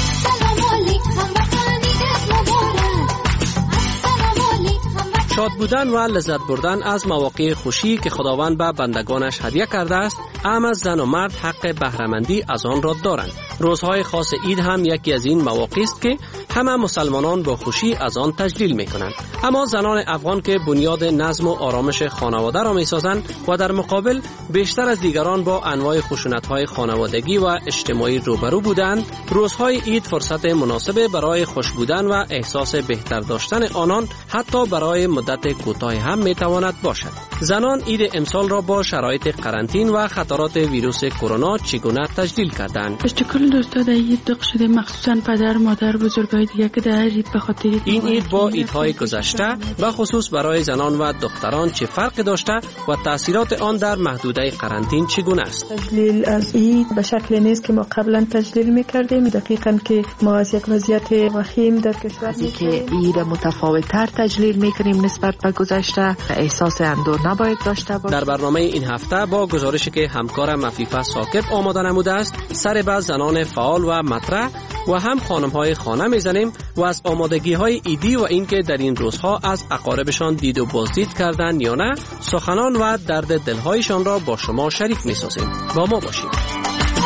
شاد بودن و لذت بردن از مواقع خوشی که خداوند به بندگانش هدیه کرده است، هم از زن و مرد حق بهره‌مندی از آن را دارند. روزهای خاص عید هم یکی از این مواقع است که همه مسلمانان با خوشی از آن تجلیل می‌کنند. اما زنان افغان که بنیاد نظم و آرامش خانواده را می‌سازند و در مقابل بیشتر از دیگران با انواع خشونت‌های خانوادگی و اجتماعی روبرو بودند، روزهای عید فرصت مناسب برای خوش بودن و احساس بهتر داشتن آنان حتی برای مدت کوتاه هم می‌تواند باشد. زنان عید امسال را با شرایط قرنطین و خطرات ویروس کرونا چگونه تجلیل کردند؟ اشتکل دوستا در عید دق شده، مخصوصا پدر مادر بزرگای دیگه که در عید به خاطر این عید با عیدهای گذشته و خصوص برای زنان و دختران چه فرقی داشته و تاثیرات آن در محدوده قرنطین چگونه است؟ تجلیل از عید به شکل نیست که ما قبلا تجلیل می‌کردیم. دقیقاً که ما از یک وضعیت وخیم در کشور که عید متفاوت‌تر تجلیل می‌کنیم نسبت به گذشته، احساس اندوه نباید داشته باشیم. در برنامه این هفته با گزارشی که همکارم عفیفه ساکب آماده نموده است، سر به زنان فعال و مطرح و هم خانم‌های خانه میزنیم و از آمادگی‌های عیدی و اینکه در این روزها از اقاربشان دید و بازدید کردن یا نه، سخنان و درد دل‌هایشان را با شما شریک می‌سازیم. با ما باشید.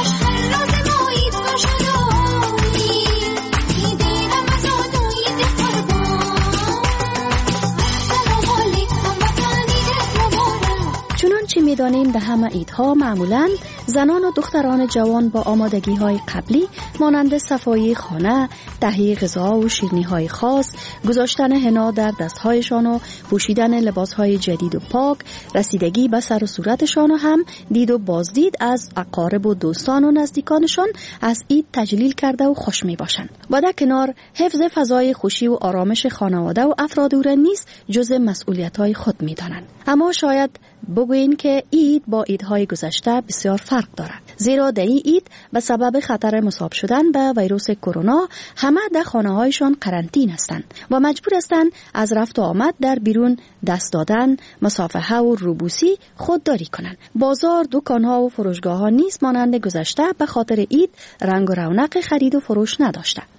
چه می‌دانیم در همه عیدها معمولاً زنان و دختران جوان با آمادگی‌های قبلی مانند صفایی خانه، تهیه غذا و شیرینی‌های خاص، گذاشتن حنا در دست‌هایشان و پوشیدن لباس‌های جدید و پاک، رسیدگی به سر و صورتشان و هم دید و بازدید از اقارب و دوستان و نزدیکانشان از عید تجلیل کرده و خوش می‌باشند. و در کنار حفظ فضای خوشی و آرامش خانواده و افراد او را نیز جزء مسئولیت‌های خود می‌دانند. اما شاید بگوییم که عید با عیدهای گذشته بسیار فرق دارد، زیرا در این عید به سبب خطر مصاب شدن به ویروس کرونا همه در خانه‌هایشان قرنطین هستند و مجبور هستند از رفت و آمد در بیرون دست دادن، مصافحه و روبوسی خودداری کنند. بازار، دکان‌ها و فروشگاه‌ها نیز مانند گذشته به خاطر عید رنگ و رونق خرید و فروش نداشته.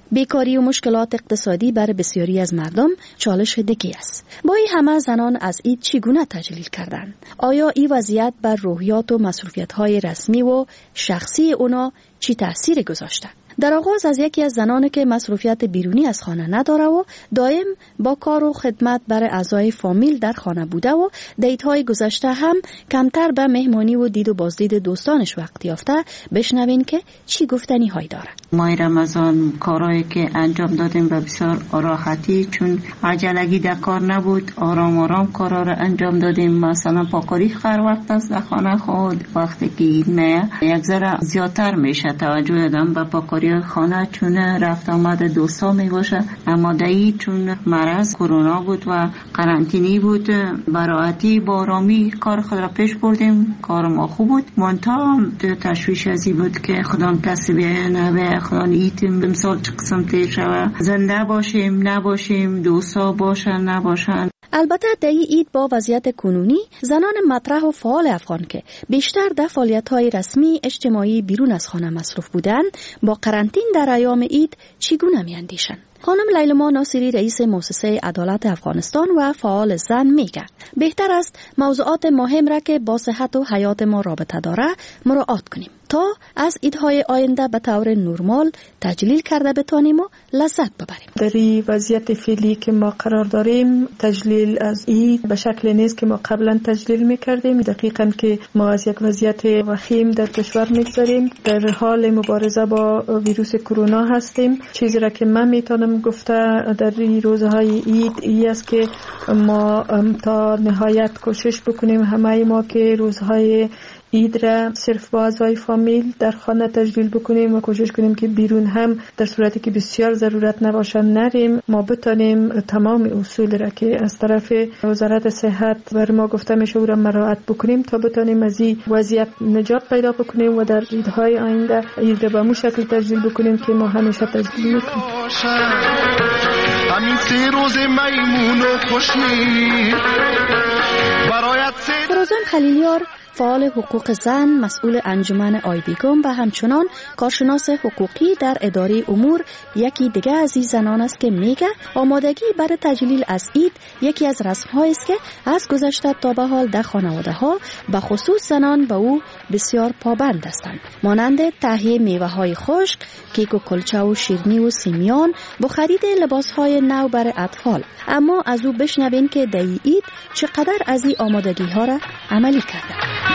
بیکاری و مشکلات اقتصادی برای بسیاری از مردم چالش دیگه است. با این همه زنان از عید چگونه تجلیل کردند؟ آیا این وضعیت بر روحیات و مسئولیت‌های رسمی و شخصی اونا چی تأثیر گذاشته؟ در آغاز از یکی از زنانی که مصروفیت بیرونی از خانه نداره و دائم با کار و خدمت برای اعضای فامیل در خانه بوده و دیت‌های گذشته هم کمتر به مهمانی و دید و بازدید دوستانش وقت یافته، بشنوین که چی گفتنی هایی داره. ماه رمضان کارهایی که انجام دادیم به بسیار راحتی، چون عجلگی در کار نبود، آرام آرام کارها رو انجام دادیم. مثلا پاکاری هر وقت است در خانه خود، وقتی که نه یک ذره زیادتر میشه توجه دادم به پاکاری خانه، چون رفت آمد دوستا می باشه. اما دایی چون مرض کرونا بود و قرنطینی بود، براحتی با آرامی کار خود را پیش بردیم. کار ما خوب بود. منتها تشویش ازی بود که خدا کسی به خدا ایتیم بمثال چه قسم تیر شوه، زنده باشیم نباشیم، دوستا باشن نباشن. البته در عید با وضعیت کنونی زنان مطرح و فعال افغان که بیشتر در فعالیت‌های رسمی اجتماعی بیرون از خانه مصروف بودند، با قرنطین در ایام عید چگونه می‌اندیشند؟ خانم لیلما ناصری رئیس مؤسسه عدالت افغانستان و فعال زن میگه بهتر است موضوعات مهم را که با صحت و حیات ما رابطه داره مراعات کنیم تا از عیدهای آینده به طور نرمال تجلیل کرده بتانیم و لذت ببریم. در این وضعیت فعلی که ما قرار داریم، تجلیل از عید به شکل نیست که ما قبلا تجلیل میکردیم. دقیقاً که ما از یک وضعیت وخیم در کشور میگذاریم، در حال مبارزه با ویروس کرونا هستیم. چیزی را که من میتونم گفته در این روزهای عید ای است که ما تا نهایت کوشش بکنیم همه ما که روزهای عید را صرف با اعضای فامیل در خانه تجلیل بکنیم و کوشش کنیم که بیرون هم در صورتی که بسیار ضرورت نباشه نریم. ما بتانیم تمام اصول را که از طرف وزارت صحت بر ما گفته میشه او را مراعات بکنیم تا بتانیم از این وضعیت نجات پیدا بکنیم و در عیدهای آینده عید را به مو شکل تجلیل بکنیم که ما همیشه تجلیل میکنیم. همین 3 روز میمون و خوشی برایت فروزان خلیلیار فعال حقوق زن، مسئول انجمن آیبیگم و همچنان کارشناس حقوقی در اداره امور یکی دیگه از این زنان است که میگه آمادگی برای تجلیل از عید یکی از رسم‌هایی است که از گذشته تا به حال در خانواده‌ها به خصوص زنان به او بسیار پابند هستند، مانند تهیه میوه‌های خشک، کیک و کلچه و شیرینی و سیمیان و خرید لباس‌های نو برای اطفال. اما از او بشنوین که در عید چقدر از این آمادگی‌ها را عملی کرده.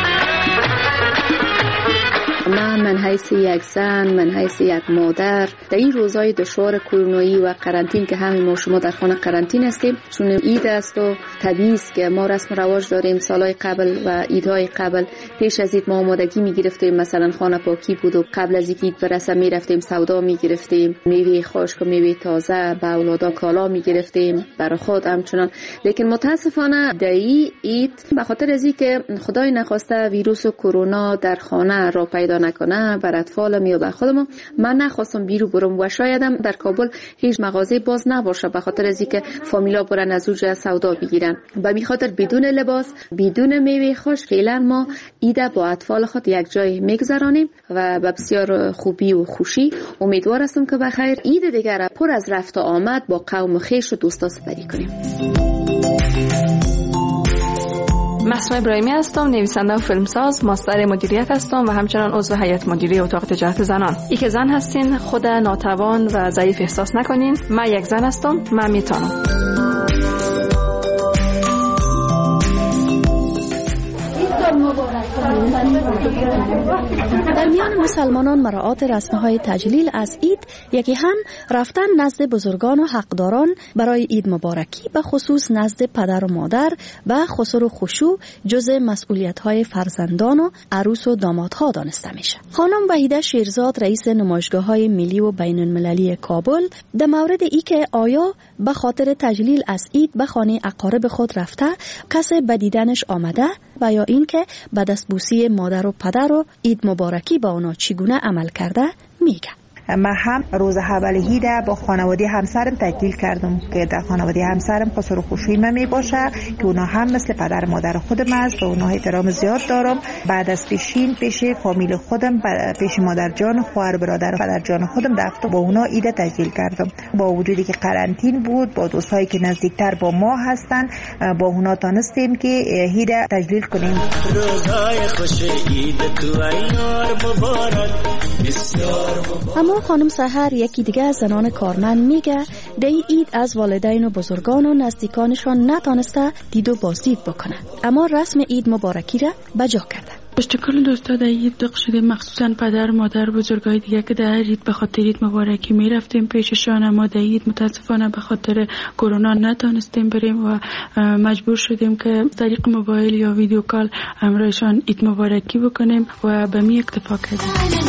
من حیث یک زن، من حیث یک مادر در این روزهای دشوار کرونایی و قرنطین که همه ما شما در خانه قرنطین هستیم، چون عید است و طبیعی است که ما رسم و رواج داریم. سالهای قبل و عیدهای قبل پیش از عید ما آمادگی می‌گرفتیم، مثلا خانه پاکی بود و قبل از عید برسه می‌رفتیم سودا می‌گرفتیم، میوه خشک و میوه تازه به اولادا کالا می‌گرفتیم، برای خود همچنان. لیکن متاسفانه در عید به خاطر از اینکه خدای نخواسته ویروس کرونا در خانه را پیدا نکنه بر اطفالم یا بر خودم، من نخواستم بیرون برم و شایدم در کابل هیچ مغازه باز نباشه به خاطر از اینکه فامیلا برن از اونجا سودا بگیرن. به می خاطر بدون لباس، بدون میوه خشک فعلا ما عید با اطفال خود یک جای میگذرانیم و به بسیار خوبی و خوشی. امیدوار هستم که بخیر عید دیگر پر از رفت و آمد با قوم و خویش و دوستا سپری کنیم. مسمع ابراهیمی هستم، نویسنده و فیلمساز، ماستر مدیریت هستم و همچنان عضو هیئت مدیره اتاق تجارت زنان. ای که زن هستین خود ناتوان و ضعیف احساس نکنین. من یک زن هستم، من میتونم. در میان مسلمانان مراعات رسم‌های تجلیل از عید یکی هم رفتن نزد بزرگان و حقداران برای عید مبارکی، به خصوص نزد پدر و مادر و خسر و خشوع جزء مسئولیت‌های فرزندان و عروس و دامادها دانسته میشه. خانم وحیده شیرزاد رئیس نمایشگاه‌های ملی و بین‌المللی کابل در مورد ای که آیا به خاطر تجلیل از عید به خانه اقارب خود رفته کسی به دیدنش آمده و یا این که به دستبوسی مادر و پدر و عید مبارکی با اونا چگونه عمل کرده میگه. من هم روز اول عید با خانواده همسرم تجلیل کردم که در خانواده همسرم قصر و خوشی من می باشه که اونا هم مثل پدر مادر خودم است و اونا احترام زیاد دارم. بعد از پیشین پیش فامیل خودم، پیش مادر جان، خواهر برادر و پدر جان خودم رفتم با اونا عید تجلیل کردم. با وجودی که قرنطین بود، با دوستایی که نزدیکتر با ما هستن، با اونا تانستیم که عید تجلیل کنیم. اما خانم سحر، یکی دیگه از زنان کارمند، میگه دی عید از والدین و بزرگان و نزدیکانشان نتانسته دید و بازدید بکنه، اما رسم عید مبارکی را بجا کرده. کل دوستا در عید دق شده، مخصوصا پدر مادر بزرگای دیگه که در عید به خاطر عید مبارکی میرفتیم پیششان، اما در عید متاسفانه به خاطر کرونا نتونستیم بریم و مجبور شدیم که طریق موبایل یا ویدیو کال همراهشان عید مبارکی بکنیم و به می اکتفا کردیم.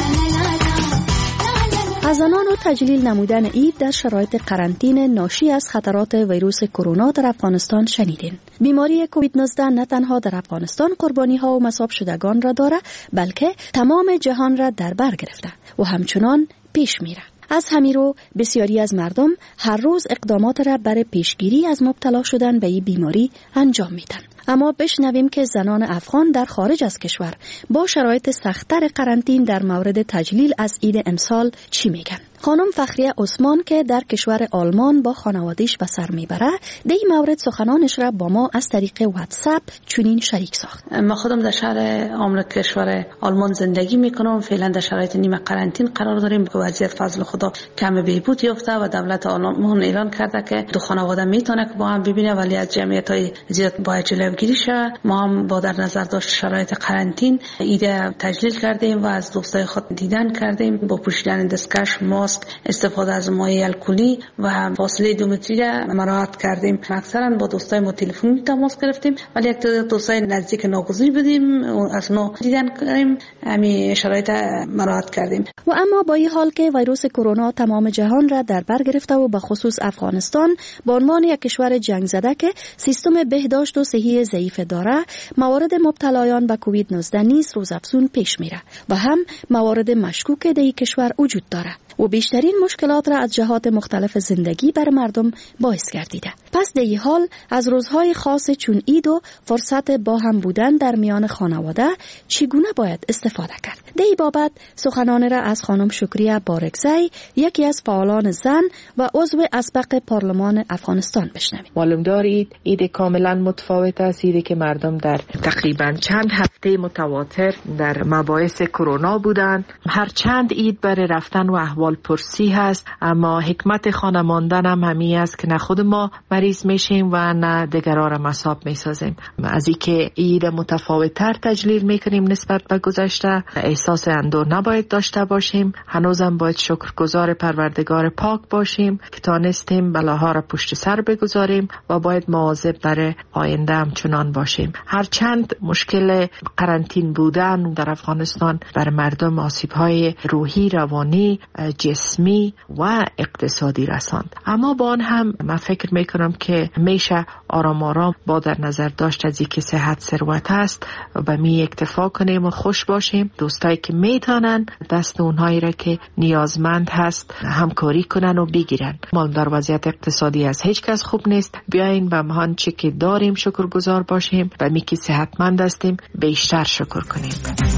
از زنان و تجلیل نمودن عید در شرایط قرنطینه ناشی از خطرات ویروس کرونا در افغانستان شنیدین. بیماری کووید 19 نه تنها در افغانستان قربانی ها و مصاب شدگان را داره، بلکه تمام جهان را در بر گرفته و همچنان پیش میره. از همیرو بسیاری از مردم هر روز اقدامات را برای پیشگیری از مبتلا شدن به این بیماری انجام میدن. اما بشنویم که زنان افغان در خارج از کشور با شرایط سخت‌تر قرنطین در مورد تجلیل از عید امسال چی میگن. خانم فخریه عثمان که در کشور آلمان با خانواده‌اش به سر میبره، در این مورد سخنانش را با ما از طریق واتساپ چنین شریک ساخت. ما خودم در شهر آمریکا کشور آلمان زندگی میکنم. فعلا در شرایط نیمه قرنطین قرار داریم که وضعیت فضل خدا کم بهبود یافته و دولت آلمان اعلان کرده که دو خانواده میتونه که با هم ببینه، ولی از جمعیت‌های زیاد باید جلوگیری شه. ما هم با در نظر داشت شرایط قرنطین عید تجلیل کردیم و از دوستای خود دیدن کردیم با پوشیدن دستکش، ماسک، استفاده از مایع الکلی و فاصله 2 متری را مراعات کردیم. اکثرا با دوستای ما تلفنی تماس گرفتیم، ولی یک دوستای نزدیک ناگزیر بودیم از نو دیدن کردیم، همین شرایط مراعات کردیم. و اما با این حال که ویروس کرونا تمام جهان را در بر گرفته و به خصوص افغانستان به عنوان یک کشور جنگ زده که سیستم بهداشت و صحی ضعیف داره، موارد مبتلایان به کووید 19 نیز روزافزون پیش میره و هم موارد مشکوک در این کشور وجود داره و بیشترین مشکلات را از جهات مختلف زندگی بر مردم باعث گردیده. پس در این حال از روزهای خاص چون عید و فرصت با هم بودن در میان خانواده چگونه باید استفاده کرد؟ در این بابت سخنان را از خانم شکریه بارگزی، یکی از فعالان زن و عضو اسبق پارلمان افغانستان بشنویم. معلوم دارید عید کاملا متفاوت است، عیدی که مردم در تقریبا چند هفته متواتر در مباحث کرونا بودند. هر چند عید برای رفتن و احوال پرسی هست، اما حکمت خانه ماندن هم همی است که نه خود ما مریض میشیم و نه دیگران را مصاب میسازیم. از اینکه عید متفاوت‌تر تجلیل میکنیم نسبت به گذشته، احساس اندوه نباید داشته باشیم. هنوزم باید شکرگزار پروردگار پاک باشیم که تانستیم بلاها را پشت سر بگذاریم و باید مواظب برای آینده هم چنان باشیم. هرچند مشکل قرنطین بودن در افغانستان بر مردم آسیب‌های روحی، روانی، جسمی و اقتصادی رساند، اما با آن هم من فکر میکنم که میشه آرام آرام با در نظر داشت از اینکه صحت ثروت است و می اکتفا کنیم و خوش باشیم. دوستایی که میتونن دست اونهایی را که نیازمند هست همکاری کنن و بگیرن. ما در وضعیت اقتصادی از هیچ کس خوب نیست، بیاین و ما چه که داریم شکرگزار باشیم و می که صحتمند هستیم بیشتر شکر کنیم.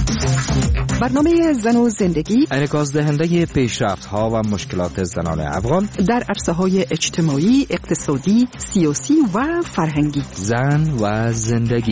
برنامه زن و زندگی انعکاس دهنده پیشرفت‌ها و مشکلات زنان افغان در عرصه‌های اجتماعی، اقتصادی، سیاسی و فرهنگی. زن و زندگی.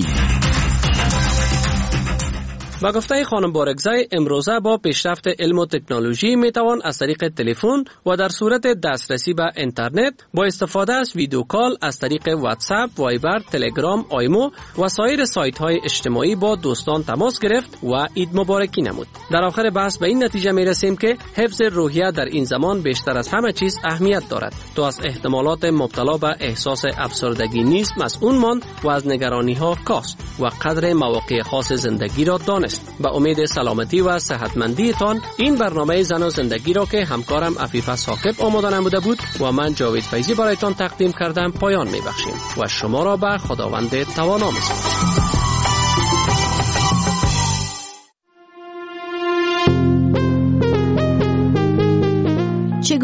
با گفته خانم بارگزی، امروزه با پیشرفت علم و تکنولوژی میتوان از طریق تلفن و در صورت دسترسی به اینترنت با استفاده از ویدیو کال از طریق واتساپ، وایبر، تلگرام، آیمو و سایر سایت های اجتماعی با دوستان تماس گرفت و عید مبارکی نمود. در آخر بحث به این نتیجه میرسیم که حفظ روحیه در این زمان بیشتر از همه چیز اهمیت دارد. تو از احتمالات مبتلا به احساس افسردگی نیز مسئول ماند و از نگرانی ها کاست و قدر مواقع خاص زندگی را دانست. با امید سلامتی و صحتمندی تان این برنامه زن و زندگی را که همکارم عفیفه ثاقب آماده نموده بود و من جاوید فیضی برایتان تقدیم کردم پایان میبخشیم و شما را به خداوند توانا میسپارم.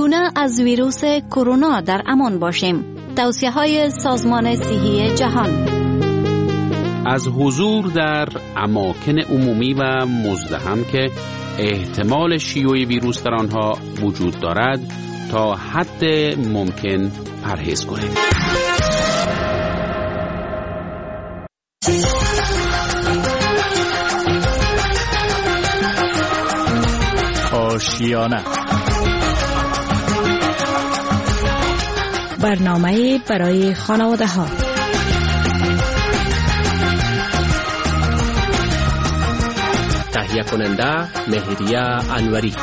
چگونه از ویروس کرونا در امان باشیم؟ توصیه‌های سازمان صحی جهان. از حضور در اماکن عمومی و مزدحم که احتمال شیوع ویروس در آنها وجود دارد تا حد ممکن پرهیز کنید. آشیانه، برنامه برای خانواده ها. تهیه کننده مهریه انوری.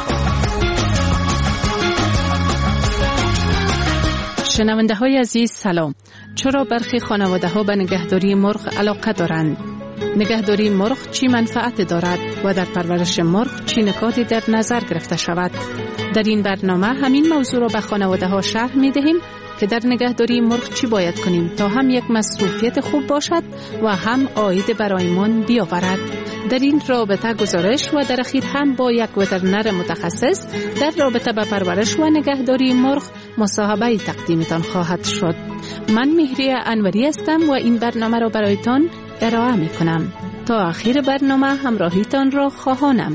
شنونده های عزیز سلام. چرا برخی خانواده ها به نگهداری مرغ علاقه دارند؟ نگهداری مرغ چی منفعت دارد و در پرورش مرغ چی نکاتی در نظر گرفته شود؟ در این برنامه همین موضوع را به خانواده ها شرح می دهیم که در نگهداری مرغ چی باید کنیم تا هم یک مصروفیت خوب باشد و هم عاید برایمان بیاورد. در این رابطه گزارش و در اخیر هم با یک وترنر متخصص در رابطه با پرورش و نگهداری مرغ مصاحبه تقدیمتان خواهد شد. من مهریه انوری هستم و این برنامه را برایتان ارائه می کنم. تا آخر برنامه همراهیتان را خواهانم.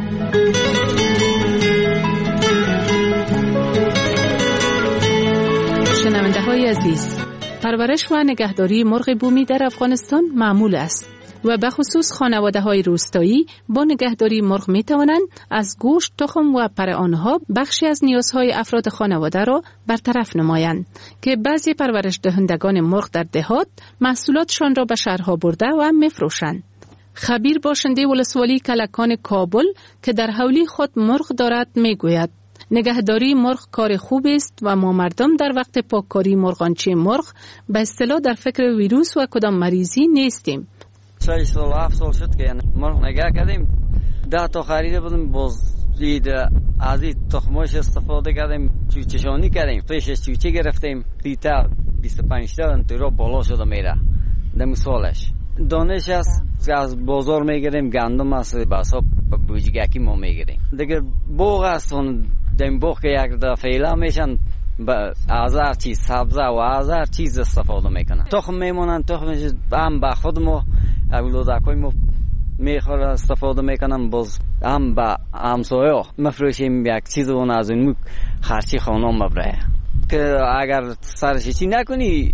شنونده های عزیز، پرورش و نگهداری مرغ بومی در افغانستان معمول است و به خصوص خانواده های روستایی با نگهداری مرغ می توانند از گوشت، تخم و پر آنها بخشی از نیازهای افراد خانواده را برطرف نمایند که بعضی پرورش دهندگان مرغ در دهات محصولاتشان را به شهرها برده و می فروشند. خبیر باشنده ولسوالی کلکان کابل که در حولی خود مرغ دارد می گوید نگهداری مرغ کار خوب است و ما مردم در وقت پاککاری مرغانچی مرغ به اصطلاح در فکر ویروس و کدام مریضی نیستیم. 6 سال 7 سال شد که مرغ نگه کردیم. 10 تا خریده بودیم، باز دید از این تخمش استفاده کردیم، چوچشانی کردیم، پیشش چوچه گرفتیم، دیتا 25 تا انترا بالا شده میره. دم سالش دانش است که از بازار میگیریم، گندم است به حساب بوجگکی ما میگیریم. دیگه بوغ است، دم بوغ که یک دفعه ایلا میشن با هزار چیز سبزه و هزار چیز استفاده میکنن. تخم میمونن، تخمش هم به خود ما اولادکای ما میخوره استفاده میکنن، باز هم به همسایه مفروشیم یک چیز اون از اون خرچی خانم مبره که اگر سرش چی نکنی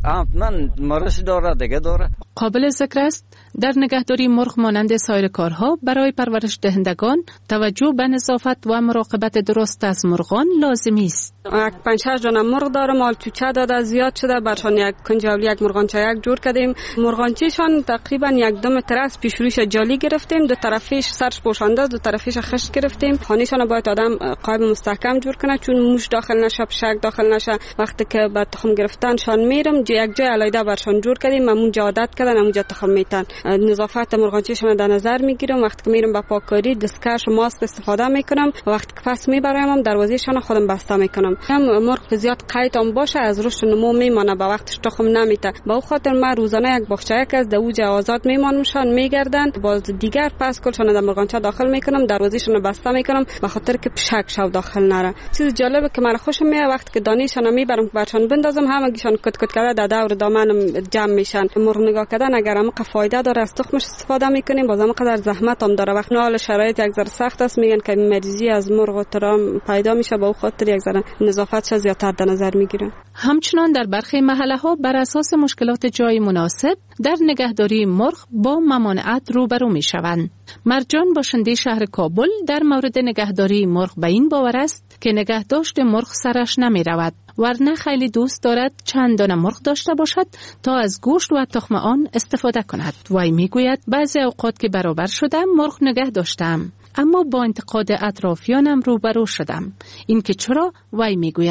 من مرش داره دیگه داره. قابل ذکر است در نگهداری مرغ مانند سایر کارها برای پرورش دهندگان توجه به نظافت و مراقبت درست از مرغان لازمی است. 5-6 دانه مرغ دارم، مال چوچه داده زیاد شده، برشان یک کنجاولی یک مرغانچه یک جور کردیم. مرغانچه‌شان تقریبا 1-2 متر است، پیشرویش جالی گرفتیم، دو طرفش سرش پوشانده، دو طرفش خشت گرفتیم. خانه‌شان باید آدم قایب مستحکم جور کنه چون موش داخل نشه، پشک داخل نشه. وقتی که به تخم گرفتنشان میرم یک جای علیحده برشان جور کردیم، اونجا عادت کردن، اونجا تخم میتن. نظافت مرغانچه‌شان در نظر میگیرم. وقتی که میرم به پاککاری دستکش و ماسک استفاده میکنم. وقتی که پس میبرم دروازه‌شان خودم بسته میکنم. هم مرغ زیاد قید هم باشه از رشد نمو میمانه، به وقتش تخم نمیته. به او خاطر من روزانه یک باغچه از دوج آزاد میمانمشان میگردن، باز دیگر پس کلشان در مرغانچه داخل میکنم، دروازه‌شان بسته میکنم به خاطر که پشک شو داخل نره. چیز جالبه که من خوشم میاد وقتی که دانه‌شان میبرم برشان بندازم، همگیشان کت کت کرده در دور دامنم جمع میشن. مرغ نگاه کردن اگر هم فایده داره از تخمش استفاده میکنیم، باز هم قدر زحمت هم داره. وقتی حال شرایط یک ذره سخت است میگن که مریضی از مرغ و ترام پیدا میشه، به خاطر یک ذره نظافتش زیادتر در نظر میگیرن. همچنان در برخی محله ها بر اساس مشکلات جای مناسب در نگهداری مرغ با ممانعت روبرو میشوند. مرجان باشنده شهر کابل در مورد نگهداری مرغ به این باور است که نگهداشت مرغ سرش نمی رود، ورنه خیلی دوست دارد چند دانه مرغ داشته باشد تا از گوشت و تخم آن استفاده کند. وی میگوید بعضی اوقات که برابر شدم مرغ نگه داشتم، اما با انتقاد اطرافیانم روبرو شدم. این که چرا؟ وی میگوید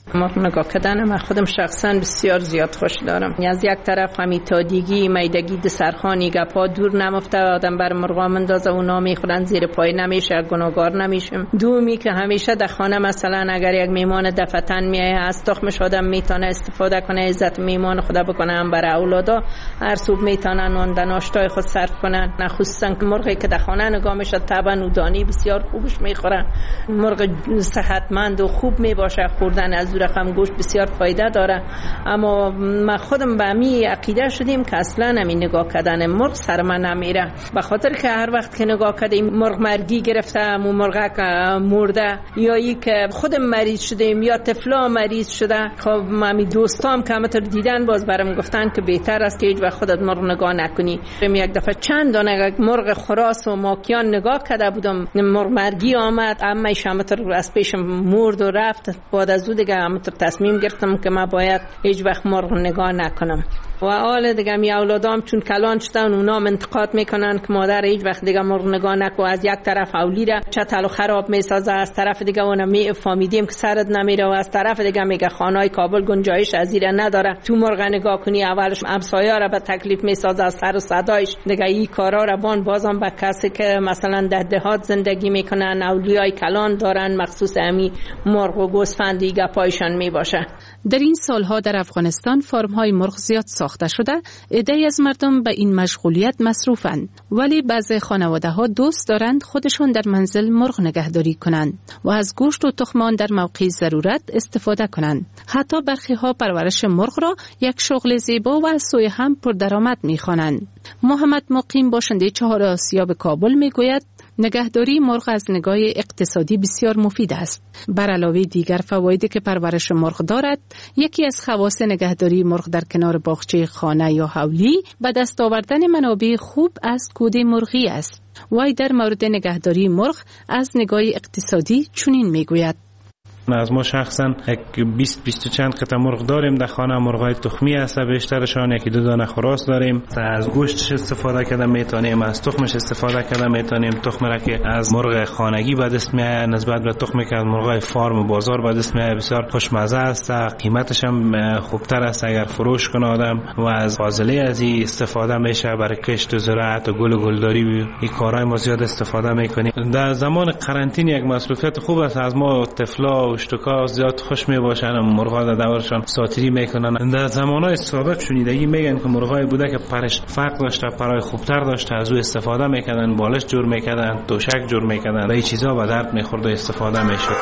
مرغ نگاه کردن من خودم شخصا بسیار زیاد خوش دارم. از یک طرف همی تادگی میدگی دسرخانی گپا دور نمفته، آدم بر مرغا مندازه اونا میخورن زیر پای نمیشه، گناهگار نمیشم. دومی که همیشه در خانه مثلا اگر یک میمان دفتن میایه از تخمش آدم میتونه استفاده کنه، عزت میمان خدا بکنه، هم برای اولادا هر صبح میتونن اون ناشتای خود صرف کنن. نخصوصا مرغی که در خانه نگاه میشه طبعا نودانی بسیار خوبش میخورن. مرغ صحتمند و خوب میباشه، خوردن از رقم گوشت بسیار فایده داره. اما ما خودم به می عقیده شدیم که اصلا همین نگاه کردن مرغ سر من نمیره، به خاطر که هر وقت که نگاه کردیم مرغ مرگی گرفته، مرغک مرده، یا ای که خودم مریض شدیم یا طفلا مریض شده. خب من دوستام که همتر دیدن باز برام گفتن که بهتر است که هیچ وقت خودت مرغ نگاه نکنی. یک دفعه چند دانه مرغ خراس و ماکیان نگاه کرده بودم، مرغ مرگی آمد، اما شامتر از پیشم مرد و رفت. بعد از اون دیگه همتر تصمیم گرفتم که من باید هیچ وقت مرغ نگاه نکنم. و حال دیگه می اولادام چون کلان شدن اونا انتقاد میکنن که مادر هیچ وقت دیگه مرغ نگاه نکو، از یک طرف اولی را چتلو خراب میسازه، از طرف دیگه اون می فهمیدیم که سرت نمیره، و از طرف دیگه میگه خانه‌های کابل گنجایش ازیره نداره، تو مرغ نگاه کنی اولش همسایه را به تکلیف میسازه از سر و صدایش. دیگه این کارا را بازم به کسی که مثلا در دهات زندگی میکنن، اولیای کلان دارن، مخصوص امی مرغ و گوسفند دیگه پایشان میباشه. در این سالها در افغانستان فارم‌های مرغ زیاد ساخته شده. عده‌ای از مردم به این مشغولیت مصروفند، ولی بعضی خانواده‌ها دوست دارند خودشان در منزل مرغ نگهداری کنند و از گوشت و تخمان در موقع ضرورت استفاده کنند. حتی برخی‌ها پرورش مرغ را یک شغل زیبا و از سوی هم پردرآمد می‌خوانند. محمد مقیم باشنده چهار آسیاب کابل میگوید نگهداری مرغ از نگاه اقتصادی بسیار مفید است. بر علاوه دیگر فوایدی که پرورش مرغ دارد، یکی از خواص نگهداری مرغ در کنار باغچه خانه یا حولی به دست آوردن منابع خوب از کود مرغی است. وی در مورد نگهداری مرغ از نگاه اقتصادی چنین میگوید: از ما شخصا 20 چند قطعه مرغ داریم در خانه. مرغای تخمی هست بیشترشان، یکی دو دانه خراس داریم. از گوشتش استفاده کرده میتونیم، از تخمش استفاده کرده میتونیم. تخم را که از مرغ خانگی به دست میاد نسبت به تخمی که از مرغای فارم بازار به دست میاد بسیار خوشمزه است، قیمتش هم خوبتر است اگر فروش کنه آدم. و از فاضله از این استفاده میشه برای کشت و زراعت و گل و گلداری. این کارهای ما زیاد استفاده میکنیم. در زمان قرنطینه یک مصروفیت خوب است. از ما طفلا اشتکا زیاد خوش می باشن، مرغا در دورشان ساتری میکنن. در زمانهای سابق شنیدگی میگن که مرغای بوده که پرش فرق داشته، پرای خوبتر داشته، از او استفاده میکردن، بالش جور میکردن، توشک جور میکردن، این چیزا به درد میخورد و استفاده میشد.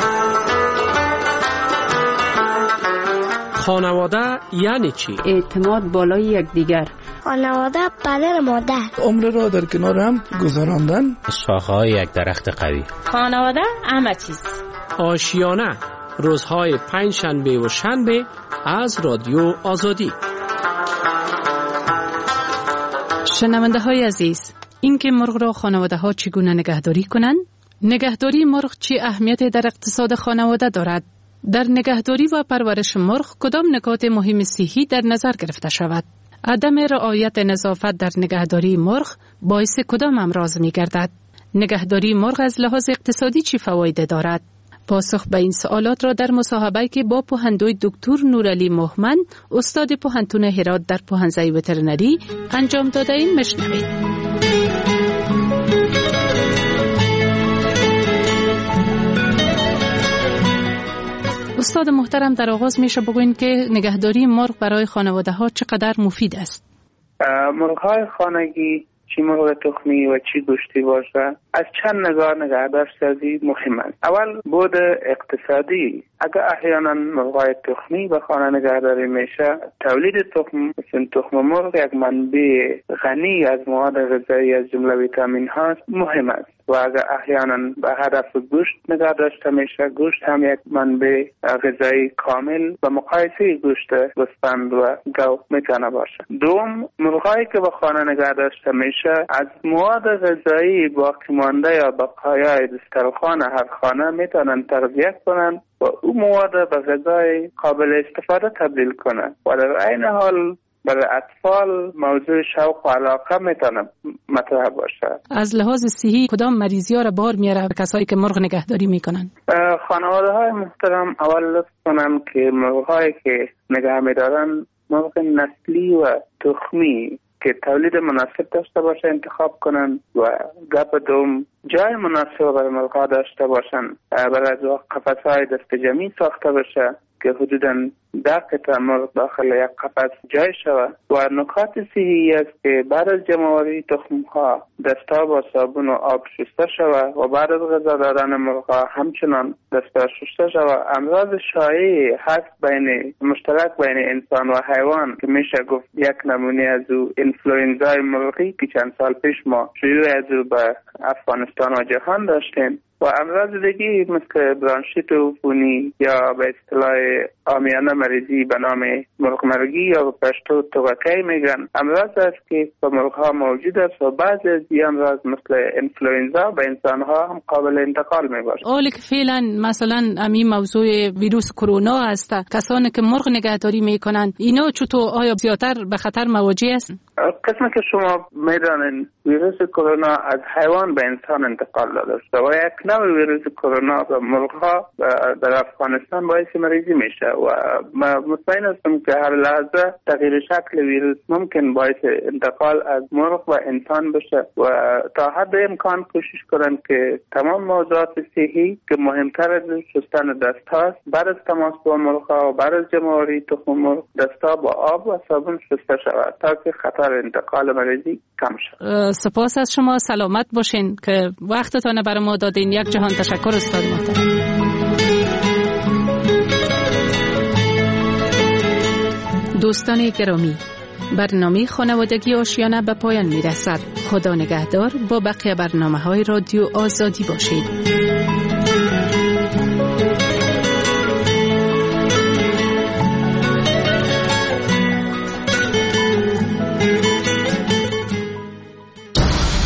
خانواده یعنی چی؟ اعتماد بالای یکدیگر. خانواده پدر مادر. عمر را در کنار هم گذراندن. شاخه‌های یک درخت قوی. خانواده همه چیز. آشیانه، روزهای پنجشنبه و شنبه از رادیو آزادی. شنونده های عزیز، این که مرغ را خانواده ها چگونه نگهداری کنند؟ نگهداری مرغ چه اهمیت در اقتصاد خانواده دارد؟ در نگهداری و پرورش مرغ کدام نکات مهم صحی در نظر گرفته شود؟ عدم رعایت نظافت در نگهداری مرغ باعث کدام امراض می گردد؟ نگهداری مرغ از لحاظ اقتصادی چه فواید دارد؟ پاسخ به این سوالات را در مصاحبه‌ای که با پوهندوی دکتر نورعلی مهمن، استاد پوهنتون هرات در پوهنځی وترنری انجام داده ایم میشنوید. استاد محترم، در آغاز میشه بگوین که نگهداری مرغ برای خانواده ها چقدر مفید است؟ مرغ‌های خانگی، چی مرغ تخمی و چی گوشتی باشه، از چند نگاه نگهداشت مهم است. اول بود اقتصادی. اگر احیانا مرغ‌های تخمی به خانه نگهداری میشه، تولید تخم مرغ یک منبع غنی از مواد غذایی از جمله ویتامین هاست، مهم است. و اگر احیانا به هدف گوشت نگه داشته میشه، گوشت هم یک منبع غذایی کامل و مقایسه گوشت گوسفند و گاو میتونه باشه. دوم، مرغایی که به خانه نگه داشته میشه از مواد غذایی باقی مانده یا بقایای دسترخوان هر خانه میتونن تغذیه کنن و او مواد به غذای قابل استفاده تبدیل کنن و در عین حال برای اطفال موضوع شوق و علاقه میتونه مطرح باشه. از لحاظ صحی کدام مریضی ها را بار میاره کسایی که مرغ نگهداری میکنن؟ خانواده های محترم اول لطف کنم که مرغ هایی که نگه می‌دارن مرغ نسلی و تخمی که تولید مناسب داشته باشه انتخاب کنن و گپ دوم جای مناسب برای مرغ ها داشته باشن. برای از قفس های دست جمعی ساخته بشه که حدوداً 10 قطعه مرغ داخل یک قفس جای شود و نکات صحیحی است که بعد از جمع‌آوری تخم‌ها دست‌ها با صابون و آب شسته شود و بعد از غذا دادن مرغ‌ها همچنان دست‌ها شسته شود. امراض شایع هست مشترک بین انسان و حیوان که میشه گفت یک نمونه از او انفلوئنزای مرغی که چند سال پیش ما شیوع از او به افغانستان و جهان داشتیم و امراض دیگه مثل برانشیت عفونی یا به اصطلاح عامیانه مریضی به نام مرغمرگی یا به پشتو توقعی میگن. امراض است که به مرغ‌ها موجود است و بعضی از این امراض مثل انفلوئنزا به انسان‌ها هم قابل انتقال میباشد. اولی که فعلا مثلا همین موضوع ویروس کرونا است، کسانی که مرغ نگهداری میکنن اینا چطور آیا زیادتر به خطر مواجه هستند؟ قسمی که شما میدانین ویروس کرونا از حیوان به انسان انتقال داده است و یک نوع ویروس کرونا به مرغ‌ها در افغانستان باعث مریضی میشه و مطمئن هستم که هر لحظه تغییر شکل ویروس ممکن باعث انتقال از مرغ و انسان بشه و تا حد امکان کوشش کنن که تمام موضوعات صحی که مهمتر از شستن دست هاست بعد از تماس با مرغ‌ها و بعد از جمع‌آوری تخم مرغ دست‌ها با آب و صابون شسته شود تا که خطر انتقال مریضی کم شود. سپاس از شما، سلامت باشین که وقتتان برای ما دادین. یک جهان تشکر استاد محترم. دوستان گرامی، برنامه خانوادگی آشیانه به پایان می رسد. خدا نگهدار. با بقیه برنامه‌های رادیو آزادی باشید.